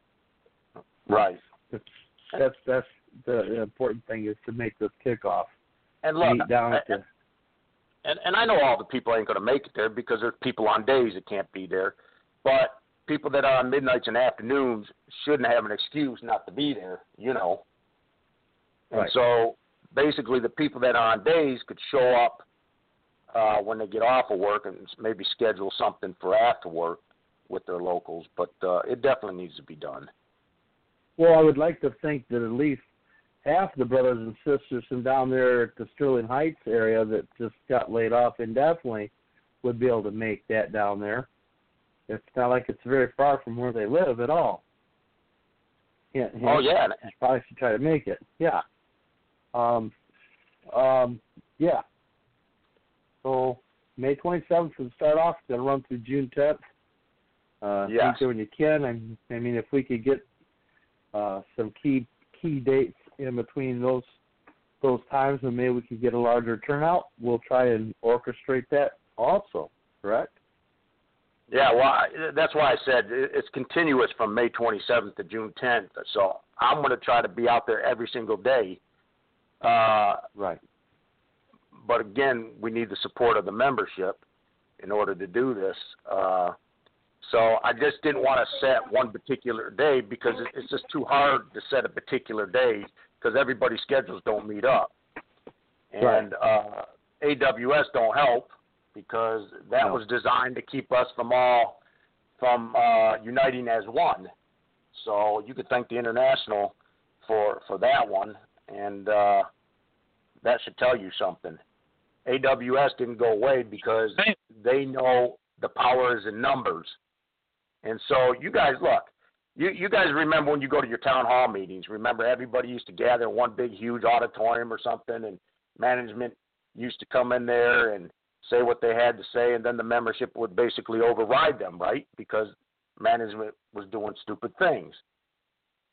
Right.
That's that's, that's the important thing is to make this kickoff.
And look,
Meet down at
I,
the,
and, and I know all the people ain't going to make it there because there's people on days that can't be there. But people that are on midnights and afternoons shouldn't have an excuse not to be there, you know. And
right.
so basically the people that are on days could show up uh, when they get off of work and maybe schedule something for after work with their locals. But uh, it definitely needs to be done.
Well, I would like to think that at least half the brothers and sisters from down there at the Sterling Heights area that just got laid off indefinitely would be able to make that down there. It's not like it's very far from where they live at all. Yeah,
oh, yeah.
You probably should try to make it. Yeah. Um, um, yeah. So May twenty-seventh will start off. It's going to run through June tenth. Uh,
yes.
Think when you can. I, I mean, if we could get uh, some key key dates in between those those times, and maybe we could get a larger turnout, we'll try and orchestrate that also. Correct?
Yeah, well, I, that's why I said it's continuous from May twenty-seventh to June tenth. So I'm going to try to be out there every single day. Uh,
right.
But again, we need the support of the membership in order to do this. Uh, so I just didn't want to set one particular day because it's just too hard to set a particular day because everybody's schedules don't meet up. And uh, A W S don't help because that
no.
was designed to keep us from all from uh, uniting as one. So you could thank the International for, for that one, and uh, that should tell you something. A W S didn't go away because they know the power is in numbers. And so you guys, look, you, you guys remember when you go to your town hall meetings, remember everybody used to gather in one big, huge auditorium or something, and management used to come in there and say what they had to say, and then the membership would basically override them, right, because management was doing stupid things.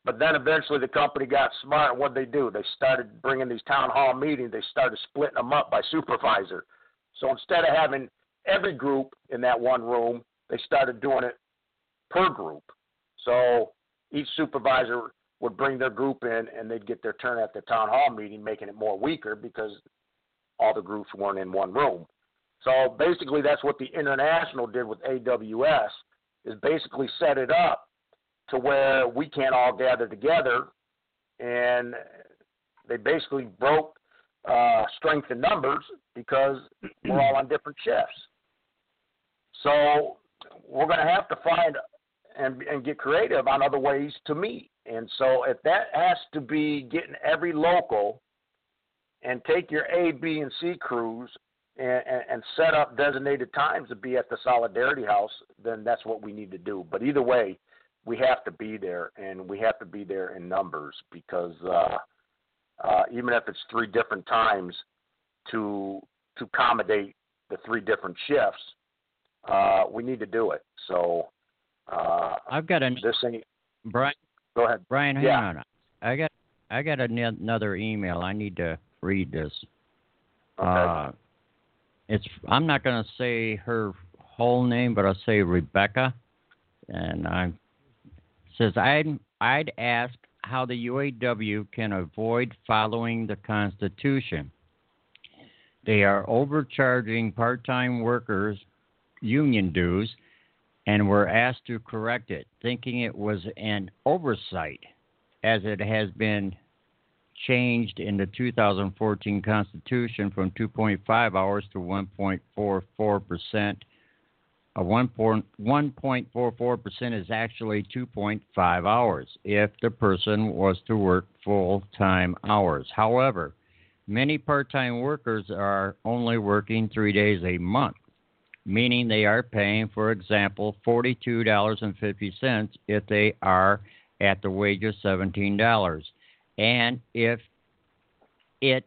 But then eventually the company got smart, and what they do? They started bringing these town hall meetings. They started splitting them up by supervisor. So instead of having every group in that one room, they started doing it per group. So each supervisor would bring their group in, and they'd get their turn at the town hall meeting, making it more weaker because all the groups weren't in one room. So basically that's what the International did with A W S, is basically set it up to where we can't all gather together, and they basically broke uh, strength in numbers because we're all on different shifts. So we're going to have to find and, and get creative on other ways to meet. And so if that has to be getting every local and take your A, B, and C crews and, and, and set up designated times to be at the Solidarity House, then that's what we need to do. But either way, we have to be there, and we have to be there in numbers because uh, uh, even if it's three different times to to accommodate the three different shifts, uh, we need to do it. So uh,
I've got a
this ain't,
Brian.
Go ahead,
Brian. Hang
yeah.
on. I got I got another email. I need to read this.
Okay.
Uh, it's I'm not going to say her whole name, but I'll say Rebecca, and I'm. Says, I'd, I'd ask how the U A W can avoid following the Constitution. They are overcharging part-time workers union dues and were asked to correct it, thinking it was an oversight, as it has been changed in the two thousand fourteen Constitution from two point five hours to one point four four percent. A one point four four percent is actually two point five hours if the person was to work full-time hours. However, many part-time workers are only working three days a month, meaning they are paying, for example, forty-two dollars and fifty cents if they are at the wage of seventeen dollars. And if it,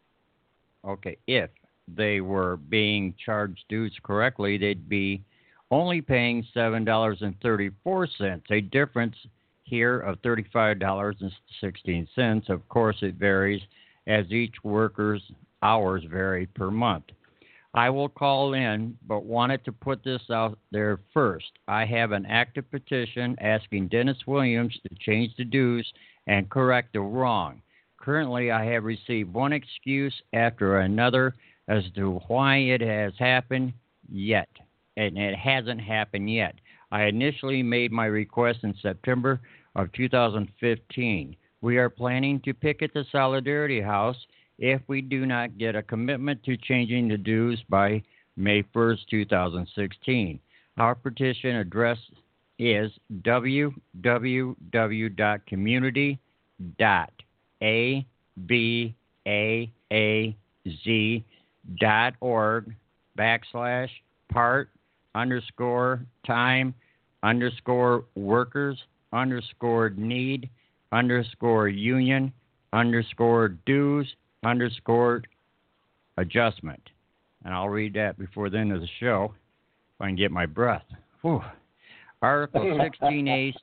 okay, if they were being charged dues correctly, they'd be only paying seven dollars and thirty-four cents, a difference here of thirty-five dollars and sixteen cents. Of course, it varies as each worker's hours vary per month. I will call in, but wanted to put this out there first. I have an active petition asking Dennis Williams to change the dues and correct the wrong. Currently, I have received one excuse after another as to why it has happened yet. And it hasn't happened yet. I initially made my request in September of two thousand fifteen. We are planning to picket the Solidarity House if we do not get a commitment to changing the dues by May first, two thousand sixteen. Our petition address is w w w dot community dot a b a a z dot org backslash part underscore time underscore workers underscore need underscore union underscore dues underscore adjustment. And I'll read that before the end of the show if I can get my breath. Whew. Article sixteen A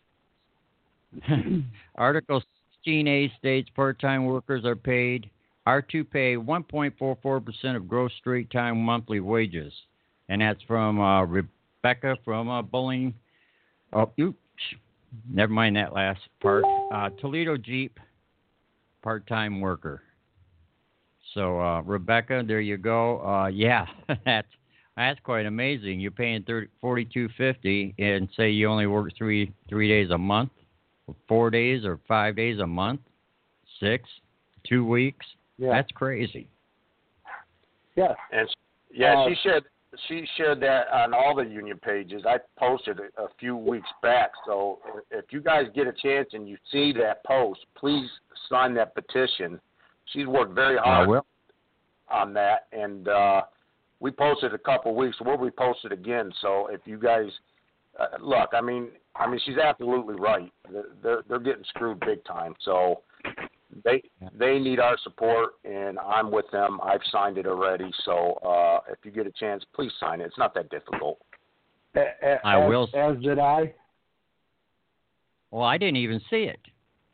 Article sixteen A states part-time workers are paid are to pay one point four four percent of gross straight time monthly wages. And that's from uh, Rebecca from uh, Bowling. Oh, oops. Never mind that last part. Uh, Toledo Jeep, part-time worker. So, uh, Rebecca, there you go. Uh, yeah, that's that's quite amazing. You're paying forty-two fifty, and say you only work three three days a month, four days or five days a month, six, two weeks.
Yeah.
That's crazy.
Yeah.
And yeah,
Uh,
she shared she shared that on all the union pages. I posted it a few weeks back. So if you guys get a chance and you see that post, please sign that petition. She's worked very hard
I will.
on that, and uh, we posted a couple weeks. We'll repost it again. So if you guys uh, look, I mean, I mean, she's absolutely right. They're they're getting screwed big time. So they they need our support, and I'm with them. I've signed it already. So uh, if you get a chance, please sign it. It's not that difficult.
a- a-
I
as,
will.
As did I.
Well, I didn't even see it.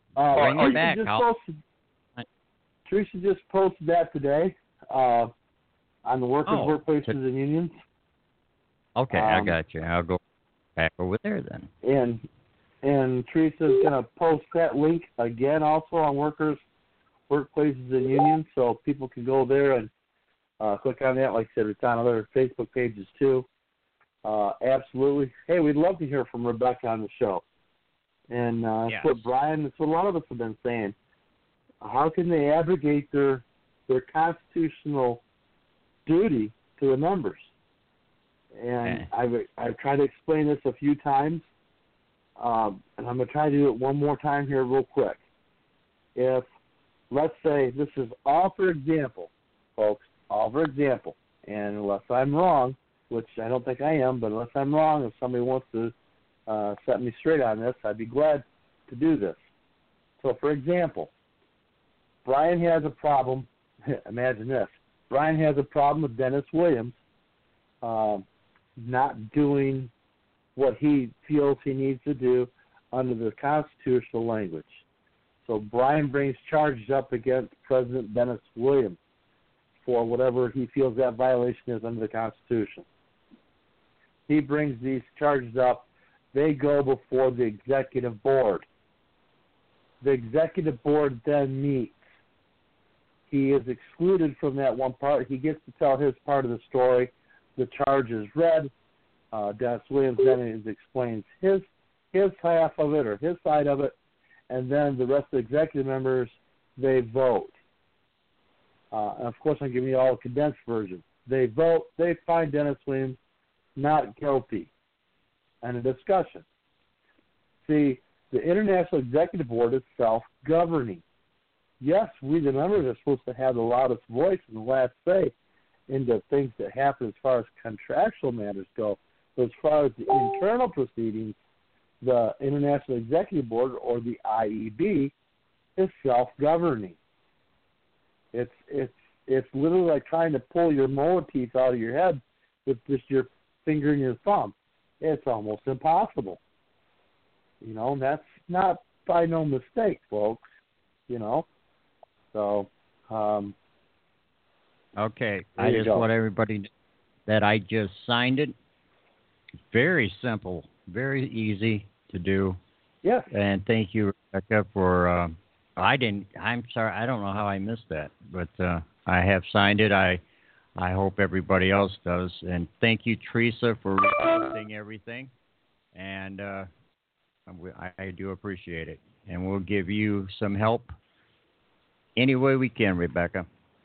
Uh,
Bring it
Teresa
back.
Just
I'll-
posted, Teresa just posted that today uh, on the Workers,
Oh,
Workplaces,
to-
and Unions.
Okay, I
Um,
got you. I'll go back over there then.
And and Teresa's going to post that link again also on Workers, Workplaces, and Unions, so people can go there and uh, click on that. Like I said, it's on other Facebook pages too. Uh, absolutely. Hey, we'd love to hear from Rebecca on the show. And uh,
Yes.
that's what Brian, that's what a lot of us have been saying. How can they abrogate their their constitutional duty to the members? And
Okay.
I've, I've tried to explain this a few times, um, and I'm going to try to do it one more time here real quick. If, let's say, this is all for example, folks, all for example, and unless I'm wrong, which I don't think I am, but unless I'm wrong, if somebody wants to uh, set me straight on this, I'd be glad to do this. So, for example, Brian has a problem. Imagine this. Brian has a problem with Dennis Williams um, not doing what he feels he needs to do under the constitutional language. So Brian brings charges up against President Dennis Williams for whatever he feels that violation is under the Constitution. He brings these charges up. They go before the executive board. The executive board then meets. He is excluded from that one part. He gets to tell his part of the story. The charge is read. Uh, Dennis Williams then is, explains his his half of it or his side of it, and then the rest of the executive members, they vote. Uh, and, of course, I'm giving you all a condensed version. They vote. They find Dennis Williams not guilty. And a discussion. See, the International Executive Board is self-governing. Yes, we, the members, are supposed to have the loudest voice and the last say into things that happen as far as contractual matters go. But as far as the internal proceedings, the International Executive Board, or the I E B, is self-governing. It's it's it's literally like trying to pull your molar teeth out of your head with just your finger and your thumb. It's almost impossible. You know, and that's not by no mistake, folks. You know, so. Um,
Okay,
There
I
you
just
go.
want everybody to- that I just signed it. Very simple, very easy to do.
yes.
And thank you, Rebecca, for. Uh, I didn't. I'm sorry. I don't know how I missed that, but uh, I have signed it. I. I hope everybody else does. And thank you, Teresa, for reposting everything. And uh, I, I do appreciate it. And we'll give you some help any way we can, Rebecca.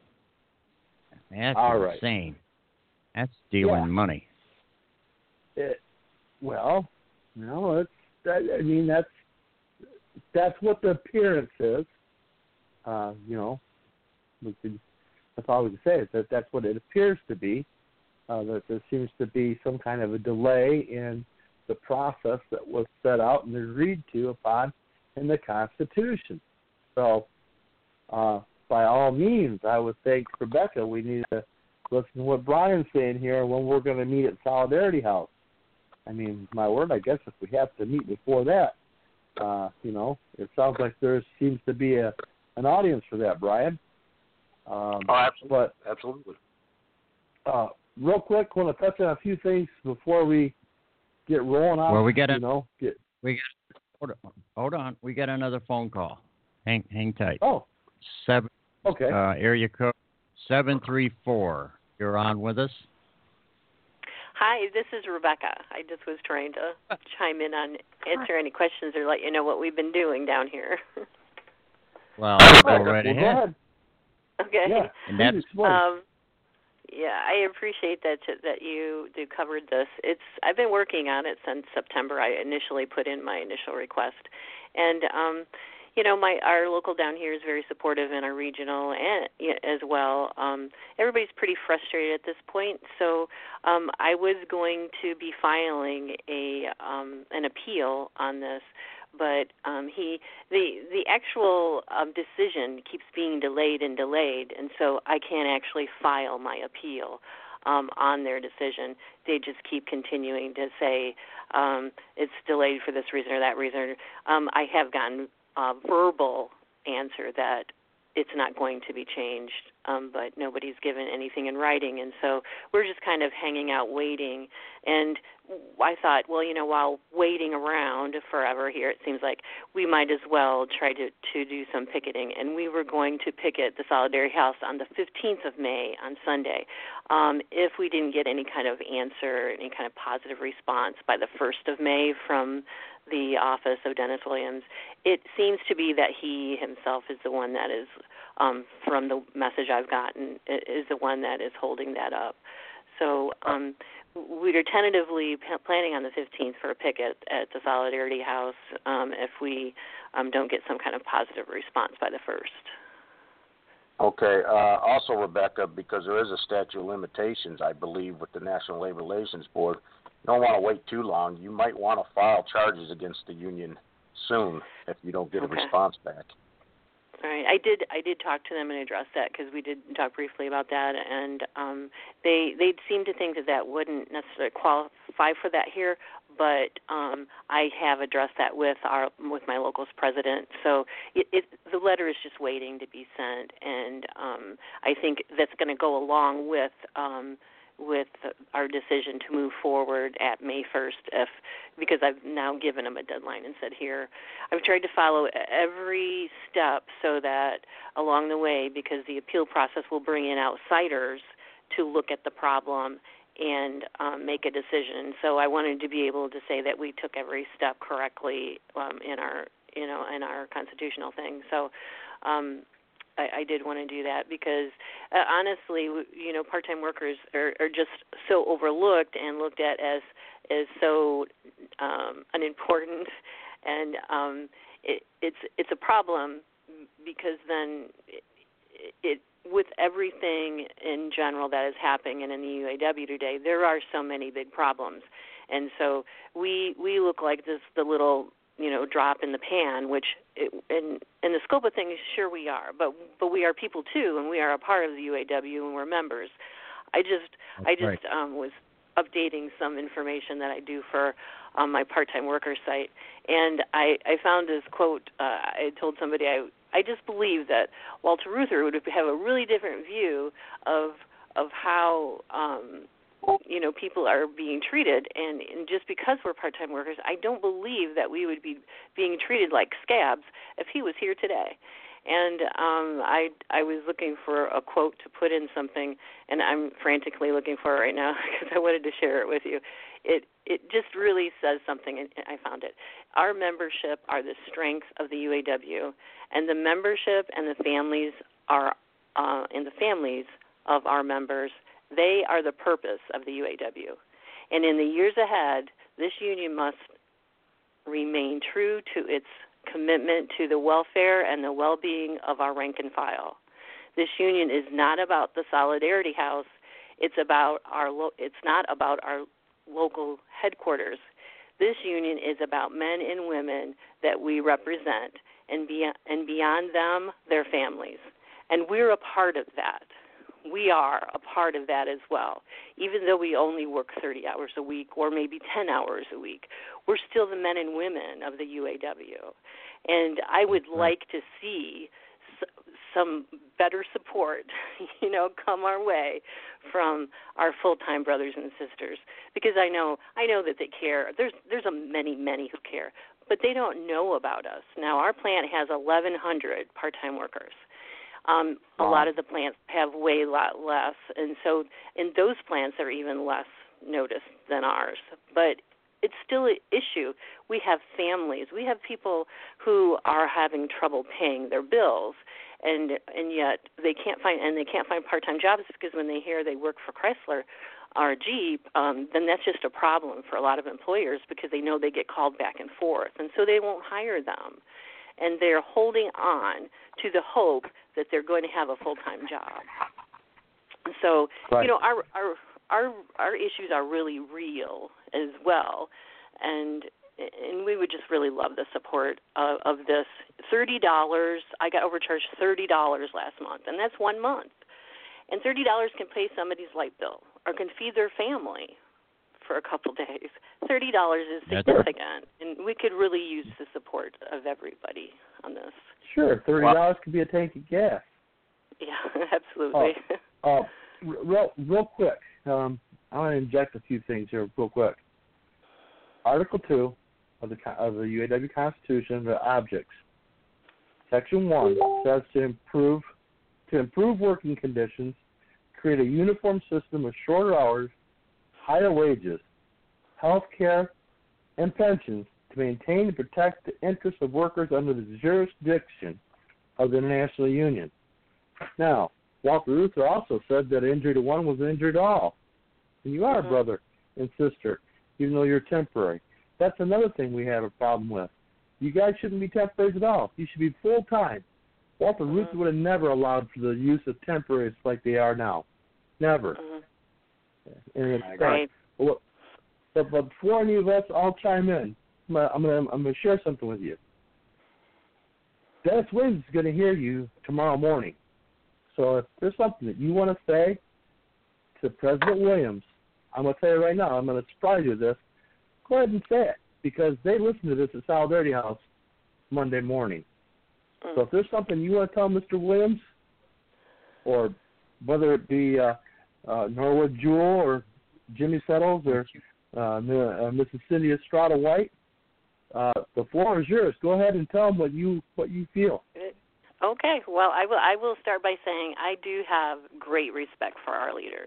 That's
All right.
insane. That's stealing
Yeah.
money.
It, well, no, it's. That, I mean, that's that's what the appearance is. Uh, you know, we can, that's all we can say is that that's what it appears to be. Uh, that there seems to be some kind of a delay in the process that was set out and agreed to upon in the Constitution. So, uh, by all means, I would think, Rebecca, we need to listen to what Brian's saying here when we're going to meet at Solidarity House. I mean, my word, I guess if we have to meet before that, uh, you know, it sounds like there seems to be a an audience for that, Brian. Um,
Oh, absolutely.
But
Absolutely.
uh, real quick, want to touch on a few things before we get rolling on.
Well, we got a-
you know, get,
We got. Hold on. Hold on. We got another phone call. Hang, hang tight.
oh,
Seven.
okay.
Uh, area code seven three four. You're on with us.
Hi, this is Rebecca. I just was trying to chime in on answer any questions or let you know what we've been doing down here.
Well,
Oh,
go
well,
right
well,
ahead.
go ahead.
Okay.
Yeah,
And
please
that's-
explain.
Um, yeah, I appreciate that that you do covered this. It's I've been working on it since September. I initially put in my initial request, and um, you know, my our local down here is very supportive, and our regional and yeah, as well. Um, everybody's pretty frustrated at this point, so um, I was going to be filing a um, an appeal on this. But um, he, the the actual um, decision keeps being delayed and delayed, and so I can't actually file my appeal um, on their decision. They just keep continuing to say um, it's delayed for this reason or that reason. Um, I have gotten uh, verbal answer that it's not going to be changed, um, but nobody's given anything in writing, and so we're just kind of hanging out waiting. And I thought, well, you know, while waiting around forever here, it seems like we might as well try to, to do some picketing. And we were going to picket the Solidarity House on the fifteenth of May, on Sunday. Um, if we didn't get any kind of answer, any kind of positive response by the first of May from the office of Dennis Williams, it seems to be that he himself is the one that is, um, from the message I've gotten, is the one that is holding that up. So um, we are tentatively p- planning on the fifteenth for a picket at the Solidarity House um, if we um, don't get some kind of positive response by the first.
Okay. Uh, also, Rebecca, because there is a statute of limitations, I believe, with the National Labor Relations Board, you don't want to wait too long. You might want to file charges against the union soon if you don't get
Okay.
a response back.
All right. I did. I did talk to them and address that because we did talk briefly about that, and um, they they seemed to think that that wouldn't necessarily qualify for that here. But um, I have addressed that with our with my locals president. So it, it, the letter is just waiting to be sent, and um, I think that's going to go along with. Um, with our decision to move forward at May first, if because I've now given them a deadline and said, here, I've tried to follow every step so that along the way, because the appeal process will bring in outsiders to look at the problem and um, make a decision. So I wanted to be able to say that we took every step correctly um, in our, you know, in our constitutional thing. So um, I, I did want to do that because, uh, honestly, you know, part-time workers are, are just so overlooked and looked at as as so um, unimportant, and um, it, it's it's a problem because then it, it with everything in general that is happening in the U A W today, there are so many big problems, and so we we look like this the little. you know, drop in the pan, which it, in in the scope of things, sure we are, but but we are people too, and we are a part of the U A W, and we're members. I just
That's
I just
right.
um, was updating some information that I do for um, my part-time worker site, and I, I found this quote. Uh, I told somebody I I just believe that Walter Reuther would have a really different view of of how. Um, you know, people are being treated, and, and just because we're part-time workers, I don't believe that we would be being treated like scabs if he was here today. And um, I I was looking for a quote to put in something, and I'm frantically looking for it right now because I wanted to share it with you. It it just really says something, and I found it. Our membership are the strength of the U A W, and the membership and the families are uh, and the families of our members. They are the purpose of the U A W. And in the years ahead, this union must remain true to its commitment to the welfare and the well-being of our rank and file. This union is not about the Solidarity House. It's about our. Lo- it's not about our local headquarters. This union is about men and women that we represent, and beyond, and beyond them, their families. And we're a part of that. We are a part of that as well. Even though we only work thirty hours a week or maybe ten hours a week, we're still the men and women of the U A W. And I would like to see some better support, you know, come our way from our full-time brothers and sisters, because I know I know that they care. There's there's a many, many who care, but they don't know about us. Now, our plant has eleven hundred part-time workers. Um, a
wow.
lot of the plants have way lot less, and so in those plants are even less noticed than ours. But it's still an issue. We have families. We have people who are having trouble paying their bills, and and yet they can't find and they can't find part-time jobs because when they hear they work for Chrysler or Jeep, um, then that's just a problem for a lot of employers because they know they get called back and forth, and so they won't hire them. And they're holding on to the hope that they're going to have a full-time job. So,
right.
you know, our our our our issues are really real as well, and and we would just really love the support of, of this. Thirty dollars, I got overcharged thirty dollars last month, and that's one month. And thirty dollars can pay somebody's light bill or can feed their family for a couple days. Thirty dollars is
That's
significant, and we could really use the support of everybody on this.
Sure, thirty dollars could be a tank of gas.
Yeah, absolutely.
Uh, uh, real, real quick, um, I want to inject a few things here real quick. Article two of the of the U A W Constitution, the objects. Section one says to improve to improve working conditions, create a uniform system of shorter hours, higher wages, health care, and pensions to maintain and protect the interests of workers under the jurisdiction of the International Union. Now, Walter Reuther also said that injury to one was injury to all. And you are a brother and sister, even though you're temporary. That's another thing we have a problem with. You guys shouldn't be temporaries at all. You should be full-time. Walter mm-hmm. Reuther would have never allowed for the use of temporaries like they are now. Never. Mm-hmm. And it's
right.
Well, but, but before any of us all chime in, I'm going I'm to I'm gonna share something with you. Dennis Williams is going to hear you tomorrow morning. So if there's something that you want to say to President Williams, I'm going to tell you right now, I'm going to surprise you with this. Go ahead and say it, because they listen to this at Solidarity House Monday morning. Mm. So if there's something you want to tell Mister Williams, or whether it be uh, uh, Norwood Jewell or Jimmy Settles or uh, uh, Missus Cindy Estrada White, uh, the floor is yours. Go ahead and tell them what you what you feel.
Okay. Well, I will. I will start by saying I do have great respect for our leaders.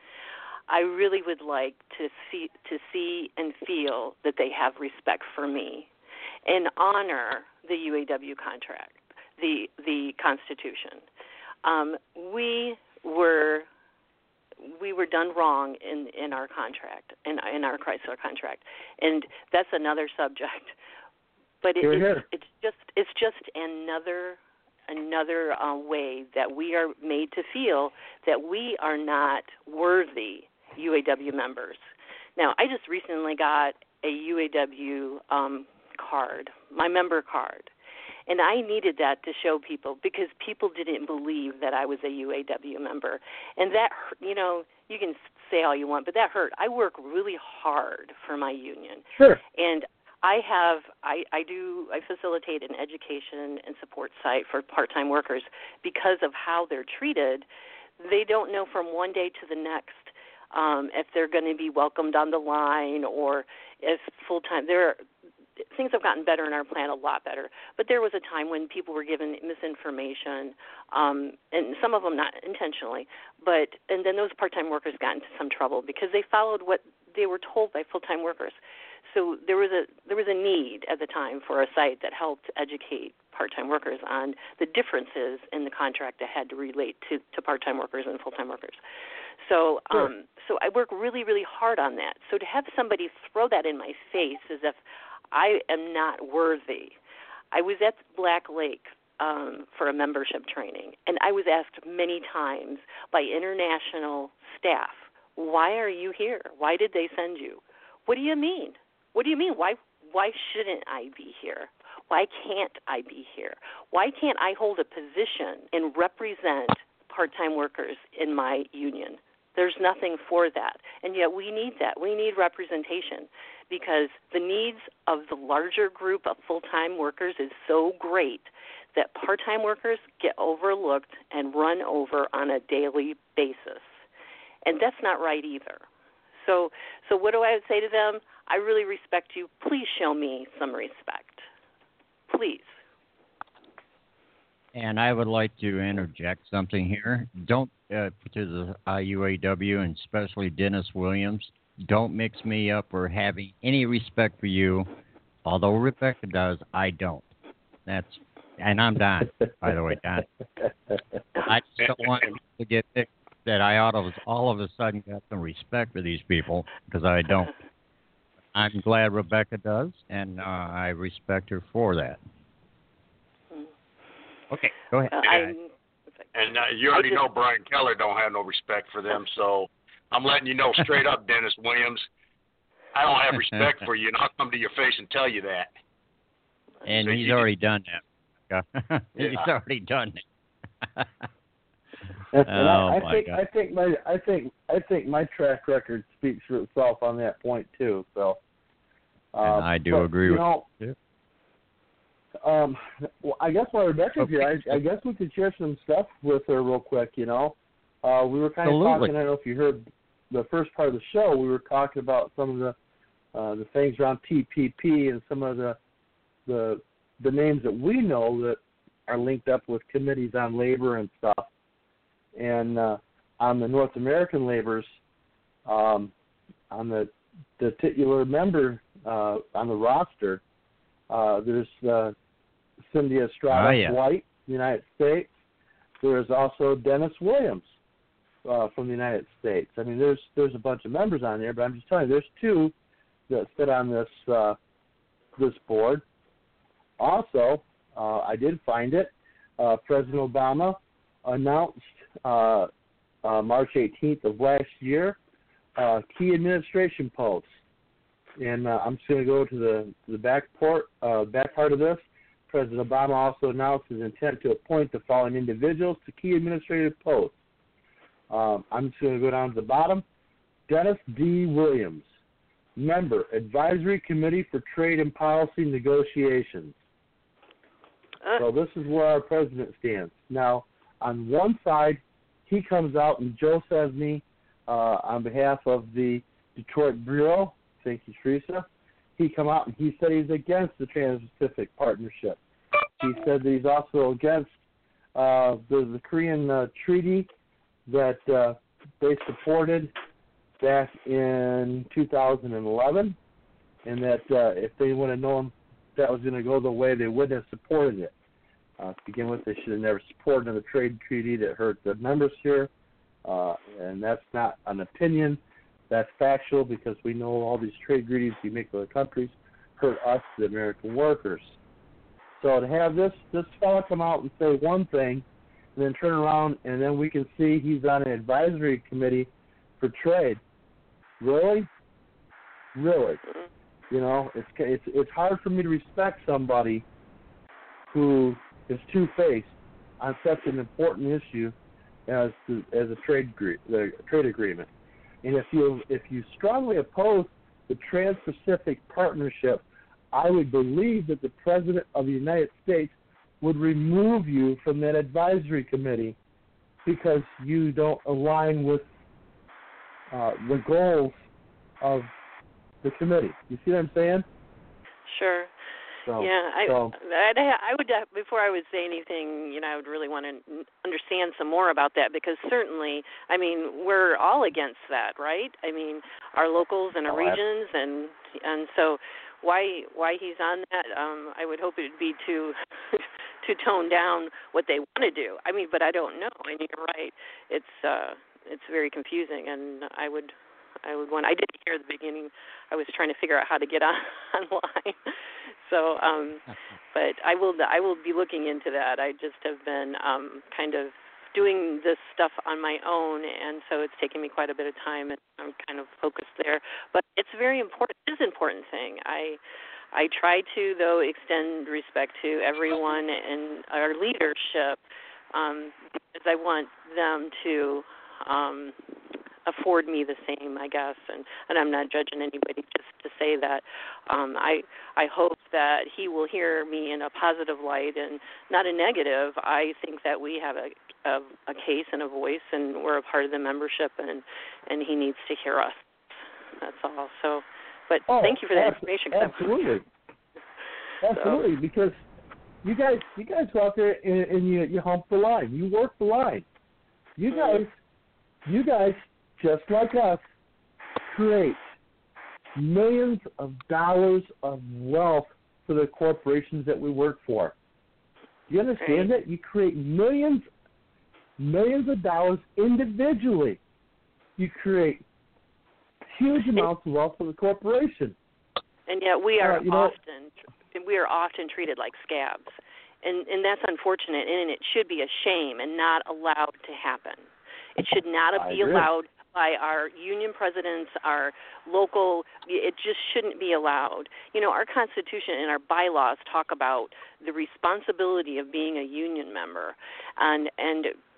I really would like to see to see and feel that they have respect for me, and honor the U A W contract, the the Constitution. Um, we were we were done wrong in, in our contract, in in our Chrysler contract, and that's another subject. But it, it's, it's just it's just another. another uh, way that we are made to feel that we are not worthy U A W members. Now, I just recently got a U A W um, card, my member card, and I needed that to show people because people didn't believe that I was a U A W member. And that, you know, you can say all you want, but that hurt. I work really hard for my union.
Sure.
And I have, I, I do, I facilitate an education and support site for part-time workers because of how they're treated. They don't know from one day to the next um, if they're going to be welcomed on the line or if full-time. There, are, things have gotten better in our plan, a lot better. But there was a time when people were given misinformation, um, and some of them not intentionally. But and then those part-time workers got into some trouble because they followed what they were told by full-time workers. So there was a there was a need at the time for a site that helped educate part-time workers on the differences in the contract that had to relate to, to part-time workers and full-time workers. So
sure.
um, so I work really, really hard on that. So to have somebody throw that in my face as if I am not worthy. I was at Black Lake um, for a membership training, and I was asked many times by international staff, why are you here? Why did they send you? What do you mean? What do you mean? Why why shouldn't I be here? Why can't I be here? Why can't I hold a position and represent part-time workers in my union? There's nothing for that. And yet we need that. We need representation because the needs of the larger group of full-time workers is so great that part-time workers get overlooked and run over on a daily basis. And that's not right either. So so what do I say to them? I really respect you. Please show me some respect. Please.
And I would like to interject something here. Don't, uh, to the I U A W and especially Dennis Williams, don't mix me up or having any respect for you. Although Rebecca does, I don't. That's, and I'm Don, by the way, Don. I just don't want to get picked that I ought to all of a sudden got some respect for these people because I don't. I'm glad Rebecca does, and uh, I respect her for that. Okay, go ahead.
Uh,
and uh, you already just, know Brian Keller don't have no respect for them, so I'm letting you know straight up, Dennis Williams, I don't have respect for you, and I'll come to your face and tell you that.
And
so
he's
you,
already done that. he's
yeah.
already done it.
And,
Oh,
and I, I
my
think
God.
I think my I think I think my track record speaks for itself on that point too. So, uh,
And I do
but,
agree
you
with
know,
you.
Um, well, I guess while Rebecca's
Okay.
here, I, I guess we could share some stuff with her real quick. You know, uh, we were kind of
Absolutely.
talking. I don't know if you heard the first part of the show. We were talking about some of the uh, the things around T P P and some of the the the names that we know that are linked up with committees on labor and stuff. And uh, on the North American labors, um, on the the titular member uh, on the roster, uh, there's uh, Cindy Estrada
Ah, yeah.
White, United States. There's also Dennis Williams uh, from the United States. I mean, there's there's a bunch of members on there, but I'm just telling you, there's two that sit on this uh, this board. Also, uh, I did find it. Uh, President Obama announced uh, uh, March eighteenth of last year uh, key administration posts, and uh, I'm just going to go to the to the back part uh, back part of this. President Obama also announced his intent to appoint the following individuals to key administrative posts. Um, I'm just going to go down to the bottom. Dennis D. Williams, member, Advisory Committee for Trade and Policy Negotiations.
Uh,
So this is where our president stands. Now, on one side, he comes out, and Joe Chesney, uh, on behalf of the Detroit Bureau, thank you, Teresa, he come out and he said he's against the Trans-Pacific Partnership. He said that he's also against uh, the, the Korean uh, treaty that uh, they supported back in two thousand eleven, and that uh, if they would have known that was going to go the way, they wouldn't have supported it. Uh, to begin with, they should have never supported a trade treaty that hurt the members here, uh, and that's not an opinion. That's factual because we know all these trade treaties you make with other countries hurt us, the American workers. So to have this this fellow come out and say one thing, and then turn around, and then we can see he's on an advisory committee for trade. Really, really, you know, it's it's it's hard for me to respect somebody who is two-faced on such an important issue as the, as a trade agree, the trade agreement. And if you if you strongly oppose the Trans-Pacific Partnership, I would believe that the President of the United States would remove you from that advisory committee because you don't align with uh, the goals of the committee. You see what I'm saying?
sure.
So,
Yeah, I,
so,
I'd, I would, uh, before I would say anything, you know, I would really want to understand some more about that because certainly, I mean, we're all against that, right? I mean, our locals and our
Oh,
regions, and and so why why he's on that, um, I would hope it would be to to tone down what they want to do. I mean, but I don't know. I mean, you're right. It's uh, it's very confusing, and I would I would want. I didn't hear the beginning. I was trying to figure out how to get on online. So, um, but I will I will be looking into that. I just have been um, kind of doing this stuff on my own, and so it's taking me quite a bit of time, and I'm kind of focused there. But it's very important. It is an important thing. I I try to, though, extend respect to everyone in our leadership um, because I want them to um, afford me the same, I guess, and, and I'm not judging anybody just to say that. Um, I I hope that he will hear me in a positive light and not a negative. I think that we have a, a, a case and a voice, and we're a part of the membership, and, and he needs to hear us. That's all. So, but
oh,
thank you for that
abs-
information.
Absolutely, absolutely,
So,
because you guys you guys go out there and, and you you hump the line, you work the line. You guys,
mm-hmm.
you guys. Just like us, create millions of dollars of wealth for the corporations that we work for. Do you understand
right.
that? You create millions, millions of dollars individually. You create huge amounts of wealth for the corporation.
And yet we are
uh, you know,
often we are often treated like scabs, and and that's unfortunate, and it should be a shame and not allowed to happen. It should not
I
be
agree.
allowed by our union presidents, our local, it just shouldn't be allowed. You know, our Constitution and our bylaws talk about the responsibility of being a union member, and and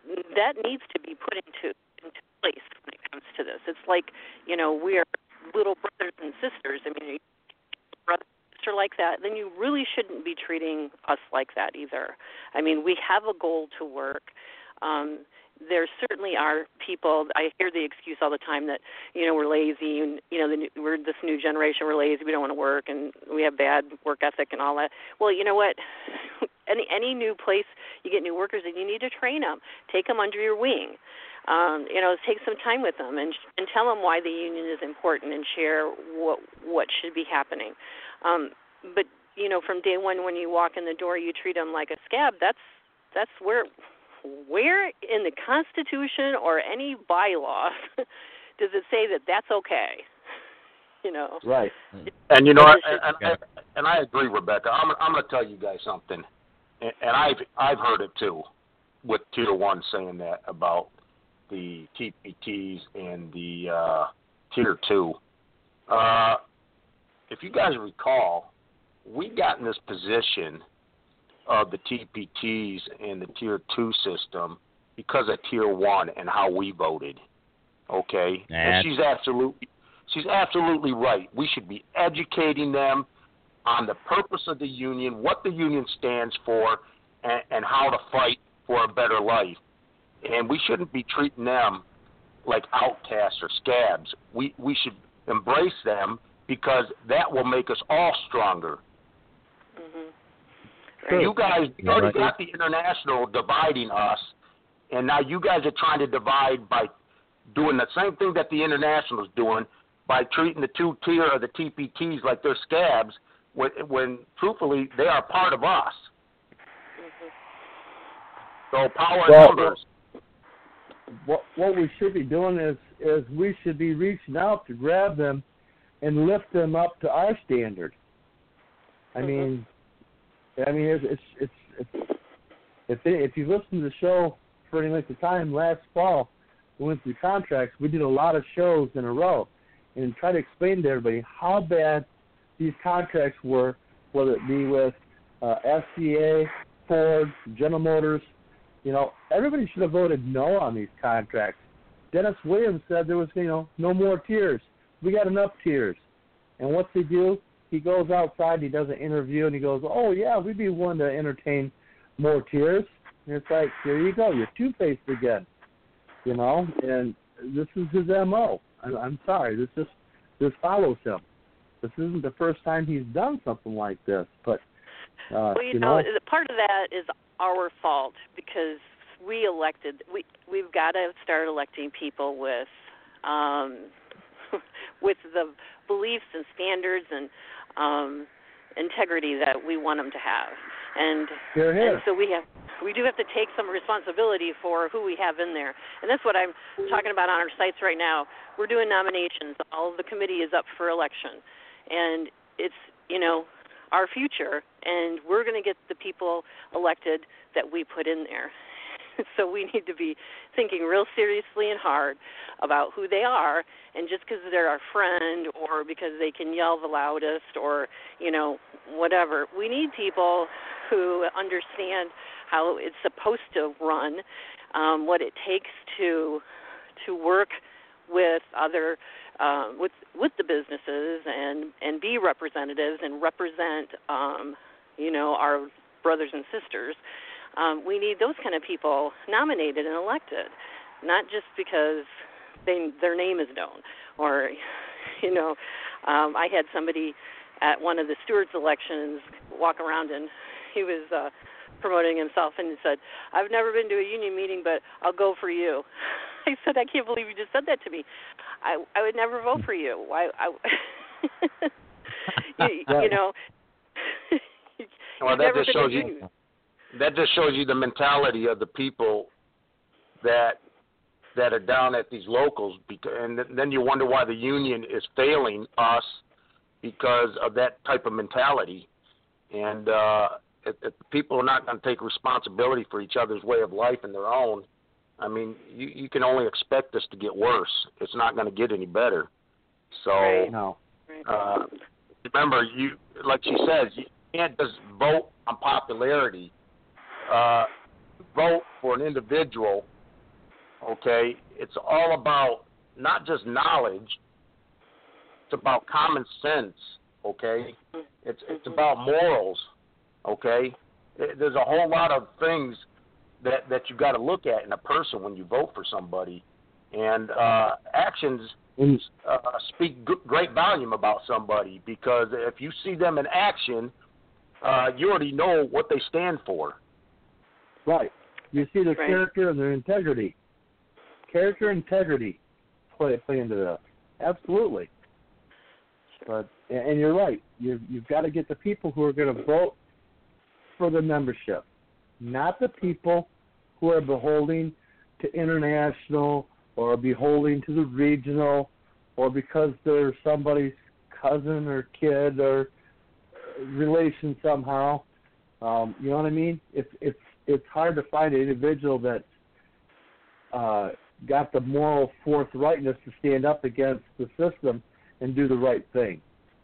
that needs to be put into into place when it comes to this. It's like, you know, we are little brothers and sisters. I mean, brother and sister like that, then you really shouldn't be treating us like that either. I mean, we have a goal to work. Um, there certainly are people, I hear the excuse all the time that, you know, we're lazy and, you know, the new, we're this new generation, we're lazy, we don't want to work, and we have bad work ethic and all that. Well, you know what? Any any new place, you get new workers, and you need to train them. Take them under your wing. Um, you know, take some time with them and and tell them why the union is important and share what what should be happening. Um, but, you know, from day one when you walk in the door, you treat them like a scab. That's that's where... Where in the Constitution or any bylaw does it say that that's okay? You know,
right?
And you know, I, and, and, and I agree, Rebecca. I'm I'm going to tell you guys something, and, and I've I've heard it too, with Tier One saying that about the T P Ts and the uh, Tier Two. Uh, if you guys recall, we got in this position of the T P Ts and the Tier two system because of Tier one and how we voted, okay?
That's...
And she's absolutely, she's absolutely right. We should be educating them on the purpose of the union, what the union stands for, and, and how to fight for a better life. And we shouldn't be treating them like outcasts or scabs. We, we should embrace them because that will make us all stronger.
Mm-hmm.
You guys you already got the international dividing us, and now you guys are trying to divide by doing the same thing that the international is doing by treating the two-tier or the T P Ts like they're scabs when, when truthfully, they are part of us. Mm-hmm. So power
well,
numbers.
What, what we should be doing is, is we should be reaching out to grab them and lift them up to our standard. I mm-hmm. mean... I mean, it's it's it's, it's if they, if you listen to the show for any length of time, last fall we went through contracts. We did a lot of shows in a row and try to explain to everybody how bad these contracts were, whether it be with uh, F C A, Ford, General Motors. You know, everybody should have voted no on these contracts. Dennis Williams said there was, you know, no more tiers. We got enough tiers. And what's he do? He goes outside, he does an interview, and he goes, oh, yeah, we'd be willing to entertain more tiers. And it's like, here you go, you're two-faced again, you know, and this is his M O. I, I'm sorry, this just this follows him. This isn't the first time he's done something like this, but, uh,
well, you,
you
know,
know.
part of that is our fault because we elected, we, we've got to start electing people with, um, with the beliefs and standards and um, integrity that we want them to have, and
here, here.
and so we have we do have to take some responsibility for who we have in there, and that's what I'm talking about on our sites right now. We're doing nominations. All of the committee is up for election, and it's you know our future, and we're going to get the people elected that we put in there. So we need to be thinking real seriously and hard about who they are, and just because they're our friend or because they can yell the loudest or, you know, whatever. We need people who understand how it's supposed to run, um, what it takes to to work with other um, with with the businesses and, and be representatives and represent, um, you know, our brothers and sisters. Um, we need those kind of people nominated and elected, not just because they, their name is known. Or, you know, um, I had somebody at one of the stewards' elections walk around and he was uh, promoting himself and said, I've never been to a union meeting, but I'll go for you. I said, I can't believe you just said that to me. I, I would never vote for you. Why? I, you, you know,
well, that just shows you. That just shows you the mentality of the people that that are down at these locals, because, and then you wonder why the union is failing us because of that type of mentality. And uh, if, if people are not going to take responsibility for each other's way of life and their own, I mean, you, you can only expect this to get worse. It's not going to get any better. So,
right.
no.
uh, remember, you like she says, you can't just vote on popularity. Uh, vote for an individual okay, it's all about not just knowledge, it's about common sense, okay? It's it's about morals, okay? There's a whole lot of things that, that you got to look at in a person when you vote for somebody. And uh, actions uh, speak g- great volume about somebody, because if you see them in action, uh, you already know what they stand for.
Right. You see their
Right.
character and their integrity. Character and integrity play play into that. Absolutely. But and you're right. You you've got to get the people who are going to vote for the membership, not the people who are beholding to international or beholding to the regional, or because they're somebody's cousin or kid or relation somehow. Um, you know what I mean? It's it's it's hard to find an individual that uh, got the moral forthrightness to stand up against the system and do the right thing.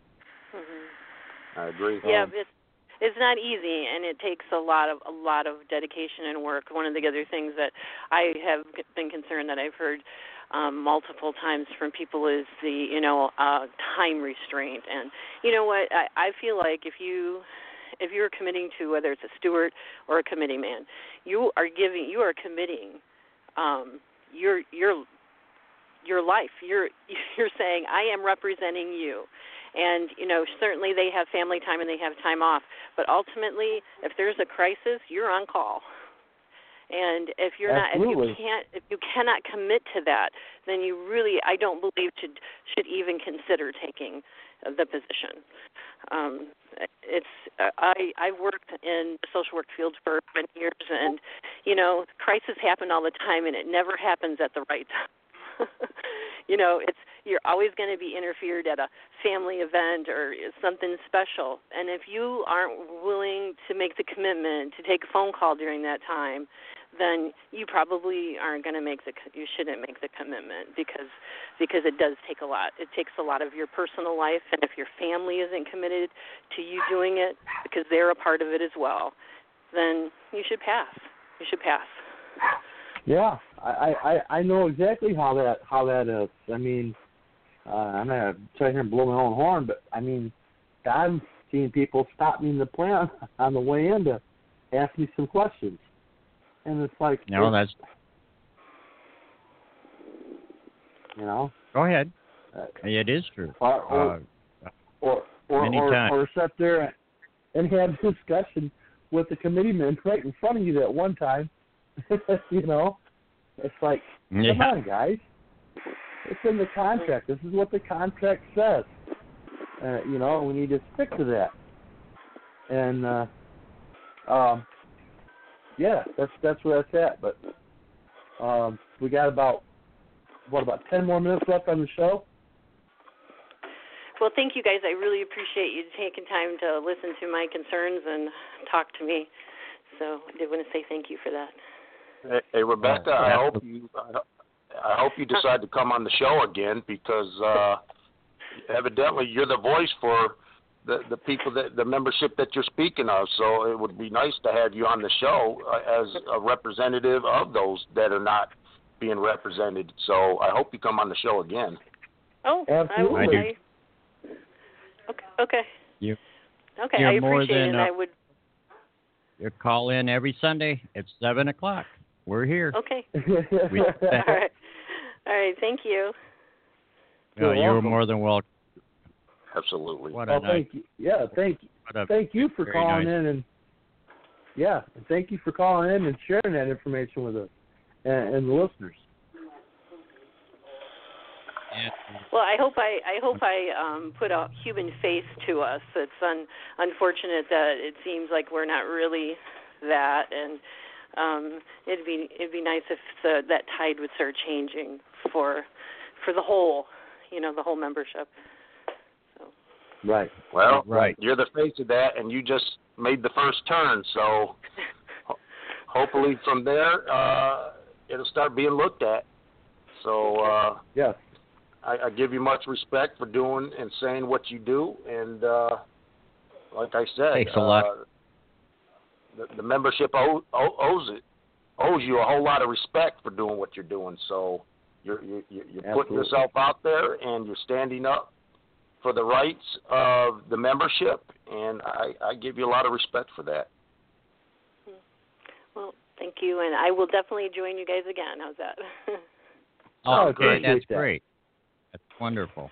Mm-hmm.
I agree.
Yeah,
Um,
it's it's not easy, and it takes a lot of a lot of dedication and work. One of the other things that I have been concerned that I've heard um, multiple times from people is the you know uh, time restraint. And you know what? I, I feel like if you if you're committing to, whether it's a steward or a committee man, you are giving you are committing um, your your your life. You're you're saying, I am representing you. And, you know, certainly they have family time and they have time off. But ultimately, if there's a crisis, you're on call. And if you're
Absolutely.
not, if you can't, if you cannot commit to that, then you really, I don't believe should should even consider taking the position. Um, it's uh, I I've worked in the social work field for many years, and you know, crises happen all the time, and it never happens at the right time. You know, it's you're always going to be interfered at a family event or something special. And if you aren't willing to make the commitment to take a phone call during that time, then you probably aren't going to make the you shouldn't make the commitment, because because it does take a lot. It takes a lot of your personal life, and if your family isn't committed to you doing it because they're a part of it as well, then you should pass. You should pass.
Yeah, I, I, I know exactly how that how that is. I mean, uh, I'm not gonna sit here and blow my own horn, but I mean, I'm seeing people stop me in the plant on the way in to ask me some questions, and it's like,
No,
it's,
that's.
you know.
Go ahead.
Uh,
It is true.
or or
Uh,
or or,
many
or,
times.
or sit there and have discussion with the committeeman right in front of you that one time. You know, it's like, come
Yeah.
on, guys. It's in the contract. This is what the contract says. Uh, you know, we need to stick to that. And uh, um, yeah, that's that's where that's at. But um, we got about what about ten more minutes left on the show.
Well, thank you guys. I really appreciate you taking time to listen to my concerns and talk to me. So I did want to say thank you for that.
Hey, hey, Rebecca,
Oh,
I
yeah.
hope you I hope you decide to come on the show again, because uh, evidently you're the voice for the the people that the membership that you're speaking of. So it would be nice to have you on the show uh, as a representative of those that are not being represented. So I hope you come on the show again.
Oh,
Absolutely.
I
I
will.
do.
I, okay. Okay.
You
Okay.
you're
I
more
appreciate it.
than,
And
uh,
I would.
you call in every Sunday at seven o'clock. We're here.
Okay.
We-
All right. All right. Thank you.
No,
You're
you're
welcome.
more than welcome.
Absolutely.
What
Well,
a nice.
thank you. Yeah, thank you.
What a,
Thank you for
very
calling
nice.
in, and yeah, and thank you for calling in and sharing that information with us and, and the listeners.
Yeah.
Well, I hope I I hope I um, put a human face to us. It's un, unfortunate that it seems like we're not really that, and um, it'd be it'd be nice if the, that tide would start changing for for the whole, you know, the whole membership. So.
Right.
Well,
Right.
you're the face of that, and you just made the first turn. So ho- hopefully from there, uh, it'll start being looked at. So uh,
Yes.
I, I give you much respect for doing and saying what you do, and uh, like I said,
Takes a lot.
Uh, the, the membership owe, owe, owes it. owes you a whole lot of respect for doing what you're doing. So you're you're, you're putting
Absolutely.
yourself out there, and you're standing up for the rights of the membership, and I, I give you a lot of respect for that.
Well, thank you, and I will definitely join you guys again. How's that?
Oh,
okay,
okay, that's
that.
great. That's wonderful.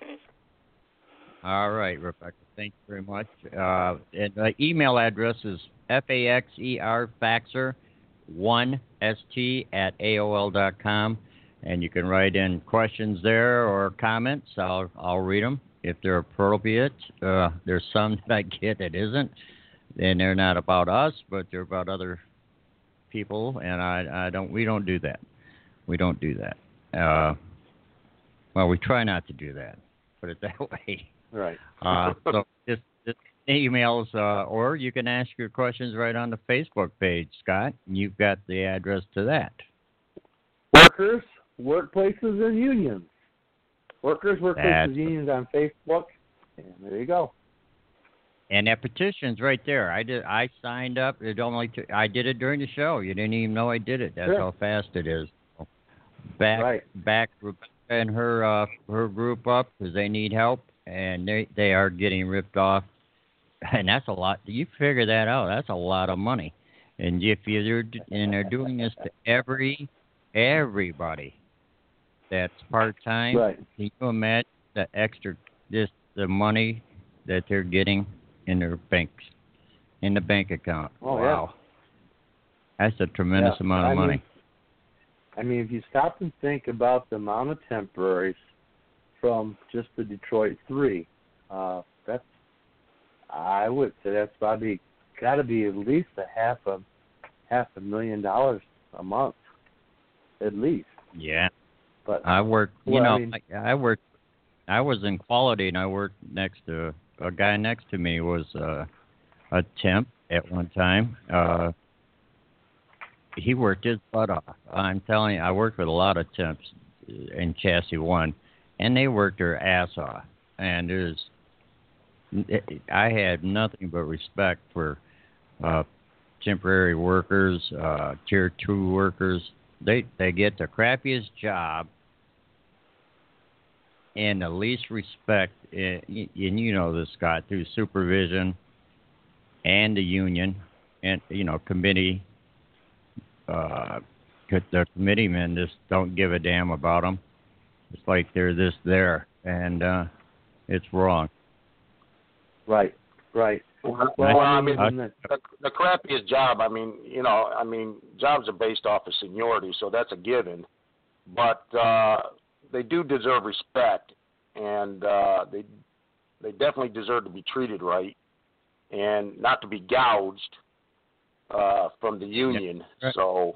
All right, Rebecca, thank you very much. Uh, and the email address is F A X E R Faxer one S T at A O L dot com, and you can write in questions there or comments. I'll I'll read them if they're appropriate. Uh, there's some that I get that isn't, and they're not about us, but they're about other people, and I, I don't. We don't do that. We don't do that. Uh, well, we try not to do that. Put it that way.
Right.
Uh, so just, just emails, uh, or you can ask your questions right on the Facebook page, Scott. You've got the address to that.
Workers, workplaces, and unions. Workers, workplaces,
That's
unions on Facebook, and there you go.
And that petition's right there. I did. I signed up. It only. Took, I did it during the show. You didn't even know I did it. That's
Sure.
how fast it is. Back,
Right.
back, Rebecca and her uh, her group up because they need help, and they they are getting ripped off, and that's a lot. You figure that out. That's a lot of money, and if you're and they're doing this to every everybody that's part time.
Right.
Can you imagine the extra just the money that they're getting in their banks, in the bank account?
Oh,
wow, that's a tremendous
Yeah,
amount of
I
money.
mean, I mean, if you stop and think about the amount of temporaries from just the Detroit Three, uh, that's I would say that's probably got to be at least a half a half a million dollars a month, at least.
Yeah.
But
I worked, you
well,
know,
I mean,
I, I worked, I was in quality, and I worked next to a guy next to me was uh, a temp at one time. Uh, he worked his butt off. I'm telling you, I worked with a lot of temps in Chassis One, and they worked their ass off. And it was, it, I had nothing but respect for uh, temporary workers, uh, tier two workers. They they get the crappiest job and the least respect, and you know this, Scott, through supervision and the union and, you know, committee. Uh, the committee men just don't give a damn about them. It's like they're this there, and uh, it's wrong.
right, right.
Well,
Well,
I mean,
I-
the, the crappiest job, I mean, you know, I mean, jobs are based off of seniority, so that's a given. But uh, they do deserve respect, and uh, they they definitely deserve to be treated right and not to be gouged uh, from the union.
Yeah.
So,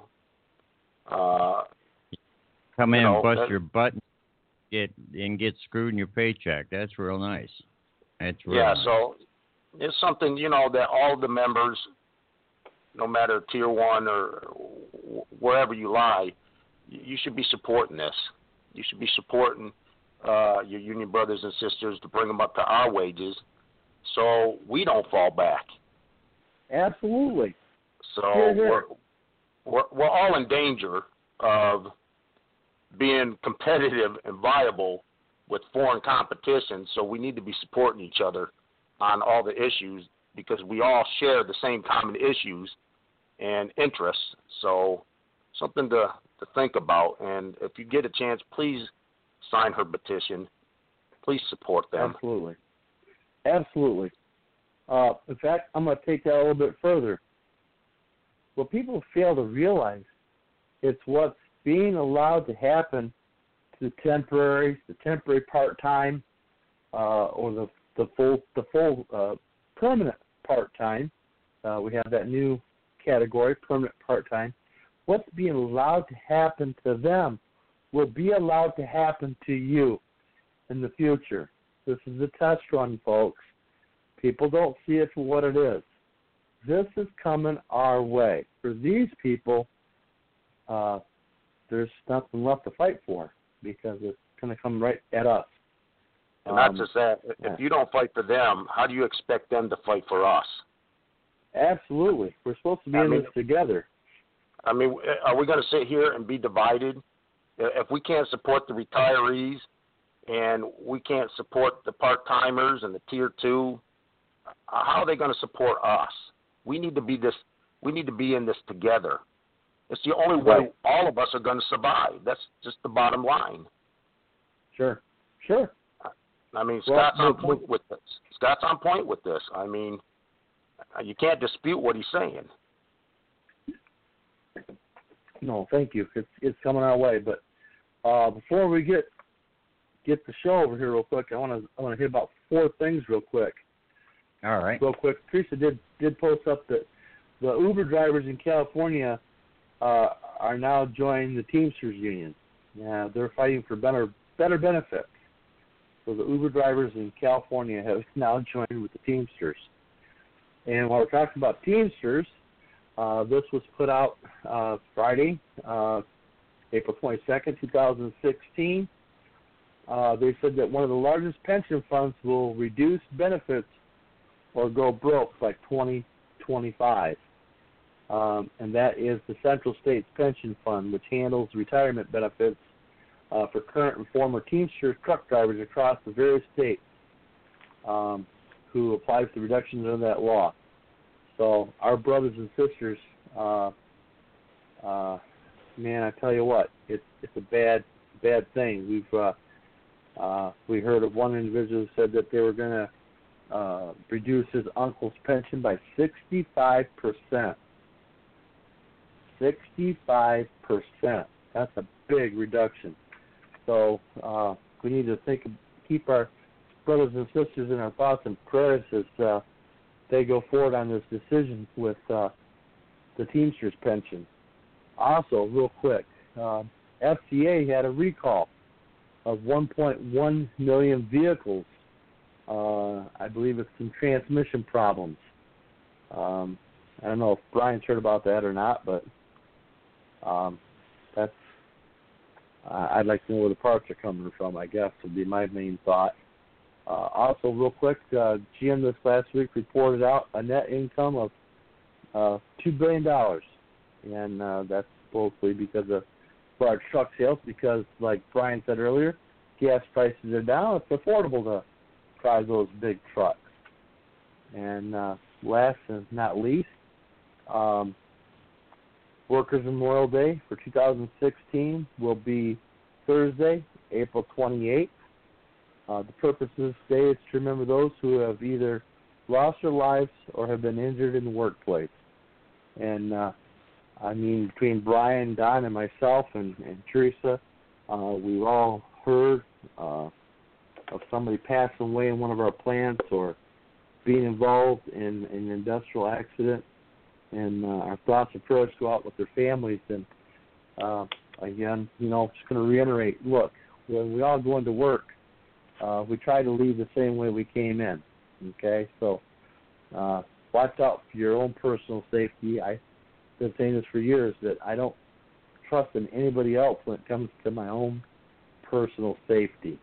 uh,
Come in
you know,
and bust
that-
your butt and get, and get screwed in your paycheck. That's real nice. That's real
yeah,
nice.
so it's something, you know, that all the members, no matter tier one or wherever you lie, you should be supporting this. You should be supporting uh, your union brothers and sisters to bring them up to our wages so we don't fall back.
Absolutely.
So
Hear, hear.
we're, we're, we're all in danger of being competitive and viable with foreign competition, so we need to be supporting each other on all the issues because we all share the same common issues and interests. So something to, to think about. And if you get a chance, please sign her petition. Please support them.
Absolutely. Absolutely. Uh, in fact, I'm going to take that a little bit further. What people fail to realize is what's being allowed to happen to the temporaries, the temporary part-time, uh, or the the full the full uh, permanent part-time. Uh, we have that new category, permanent part-time. What's being allowed to happen to them will be allowed to happen to you in the future. This is a test run, folks. People don't see it for what it is. This is coming our way. For these people, uh, there's nothing left to fight for because it's going to come right at us.
And not
Um,
just that,
yeah.
if you don't fight for them, how do you expect them to fight for us?
Absolutely. We're supposed to be
I
in
mean-
this together.
I mean, are we going to sit here and be divided? If we can't support the retirees and we can't support the part-timers and the tier two, how are they going to support us? We need to be this. We need to be in this together. It's the only way
Right.
all of us are going to survive. That's just the bottom line.
Sure. Sure.
I mean,
Well,
Scott's on
but-
point with this. Scott's on point with this. I mean, you can't dispute what he's saying.
No, thank you. It's it's coming our way. But uh, before we get get the show over here real quick, I want to I want to hit about four things real quick.
All right.
Real quick, Teresa did did post up that the Uber drivers in California uh, are now joining the Teamsters Union. Yeah, they're fighting for better better benefits. So the Uber drivers in California have now joined with the Teamsters. And while we're talking about Teamsters, uh, this was put out uh, Friday, uh, April twenty-second, twenty sixteen. Uh, they said that one of the largest pension funds will reduce benefits or go broke by twenty twenty-five. Um, and that is the Central States Pension Fund, which handles retirement benefits uh, for current and former Teamsters truck drivers across the various states um, who apply for the reductions under that law. So our brothers and sisters, uh, uh, man, I tell you what, it's it's a bad bad thing. We've uh, uh, we heard of one individual who said that they were going to Uh, reduce his uncle's pension by sixty-five percent. sixty-five percent. That's a big reduction. So uh, we need to think, keep our brothers and sisters in our thoughts and prayers as uh, they go forward on this decision with uh, the Teamsters pension. Also, real quick, uh, F C A had a recall of one point one million vehicles. Uh, I believe it's some transmission problems. Um, I don't know if Brian's heard about that or not, but um, that's. Uh, I'd like to know where the parts are coming from, I guess, would be my main thought. Uh, also, real quick, uh, G M this last week reported out a net income of uh, two billion dollars, and uh, that's mostly because of large truck sales, because, like Brian said earlier, gas prices are down. It's affordable to drive those big trucks. And uh, last and not least, um, Workers' Memorial Day for two thousand sixteen will be Thursday, April twenty-eighth. Uh, the purpose of this day is to remember those who have either lost their lives or have been injured in the workplace. And, uh, I mean, between Brian, Don, and myself and, and Teresa, uh, we've all heard uh, of somebody passing away in one of our plants or being involved in, in an industrial accident. And uh, our thoughts and prayers go out with their families. And, uh, again, you know, just going to reiterate, look, when we all go into work, uh, we try to leave the same way we came in, okay? So uh, watch out for your own personal safety. I've been saying this for years, that I don't trust in anybody else when it comes to my own personal safety.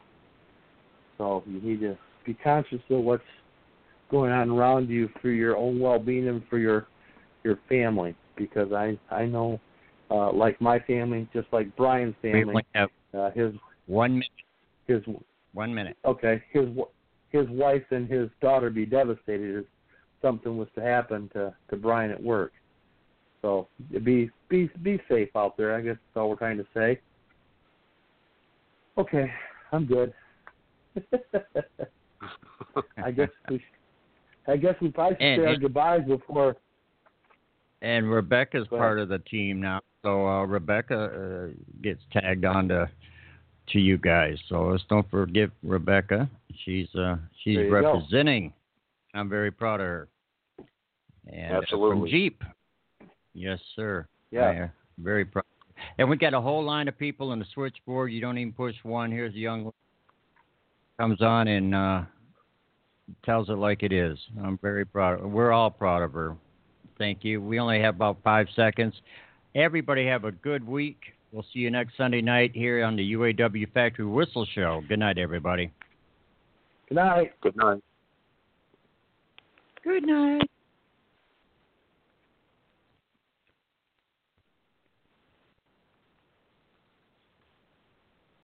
So you need to be conscious of what's going on around you for your own well-being and for your your family, because I I know, uh, like my family, just like Brian's
We
family,
only have
uh, his
one minute.
his
One minute.
okay his his wife and his daughter be devastated if something was to happen to, to Brian at work. So be be be safe out there. I guess that's all we're trying to say. Okay, I'm good. I guess we I guess we probably should
And-
say our
and-
goodbyes before.
And Rebecca's
Go
part
ahead.
of the team now, so uh, Rebecca uh, gets tagged on to, to you guys. So let's don't forget Rebecca. She's uh, she's
There you go.
representing. I'm very proud of her. And, uh,
Absolutely.
from Jeep. Yes, sir.
Yeah.
I, uh, very proud. And we got a whole line of people on the switchboard. You don't even push one. Here's a young lady comes on and uh, tells it like it is. I'm very proud. Of, we're all proud of her. Thank you. We only have about five seconds. Everybody have a good week. We'll see you next Sunday night here on the U A W Factory Whistle Show. Good night, everybody.
Good night.
Good night.
Good night.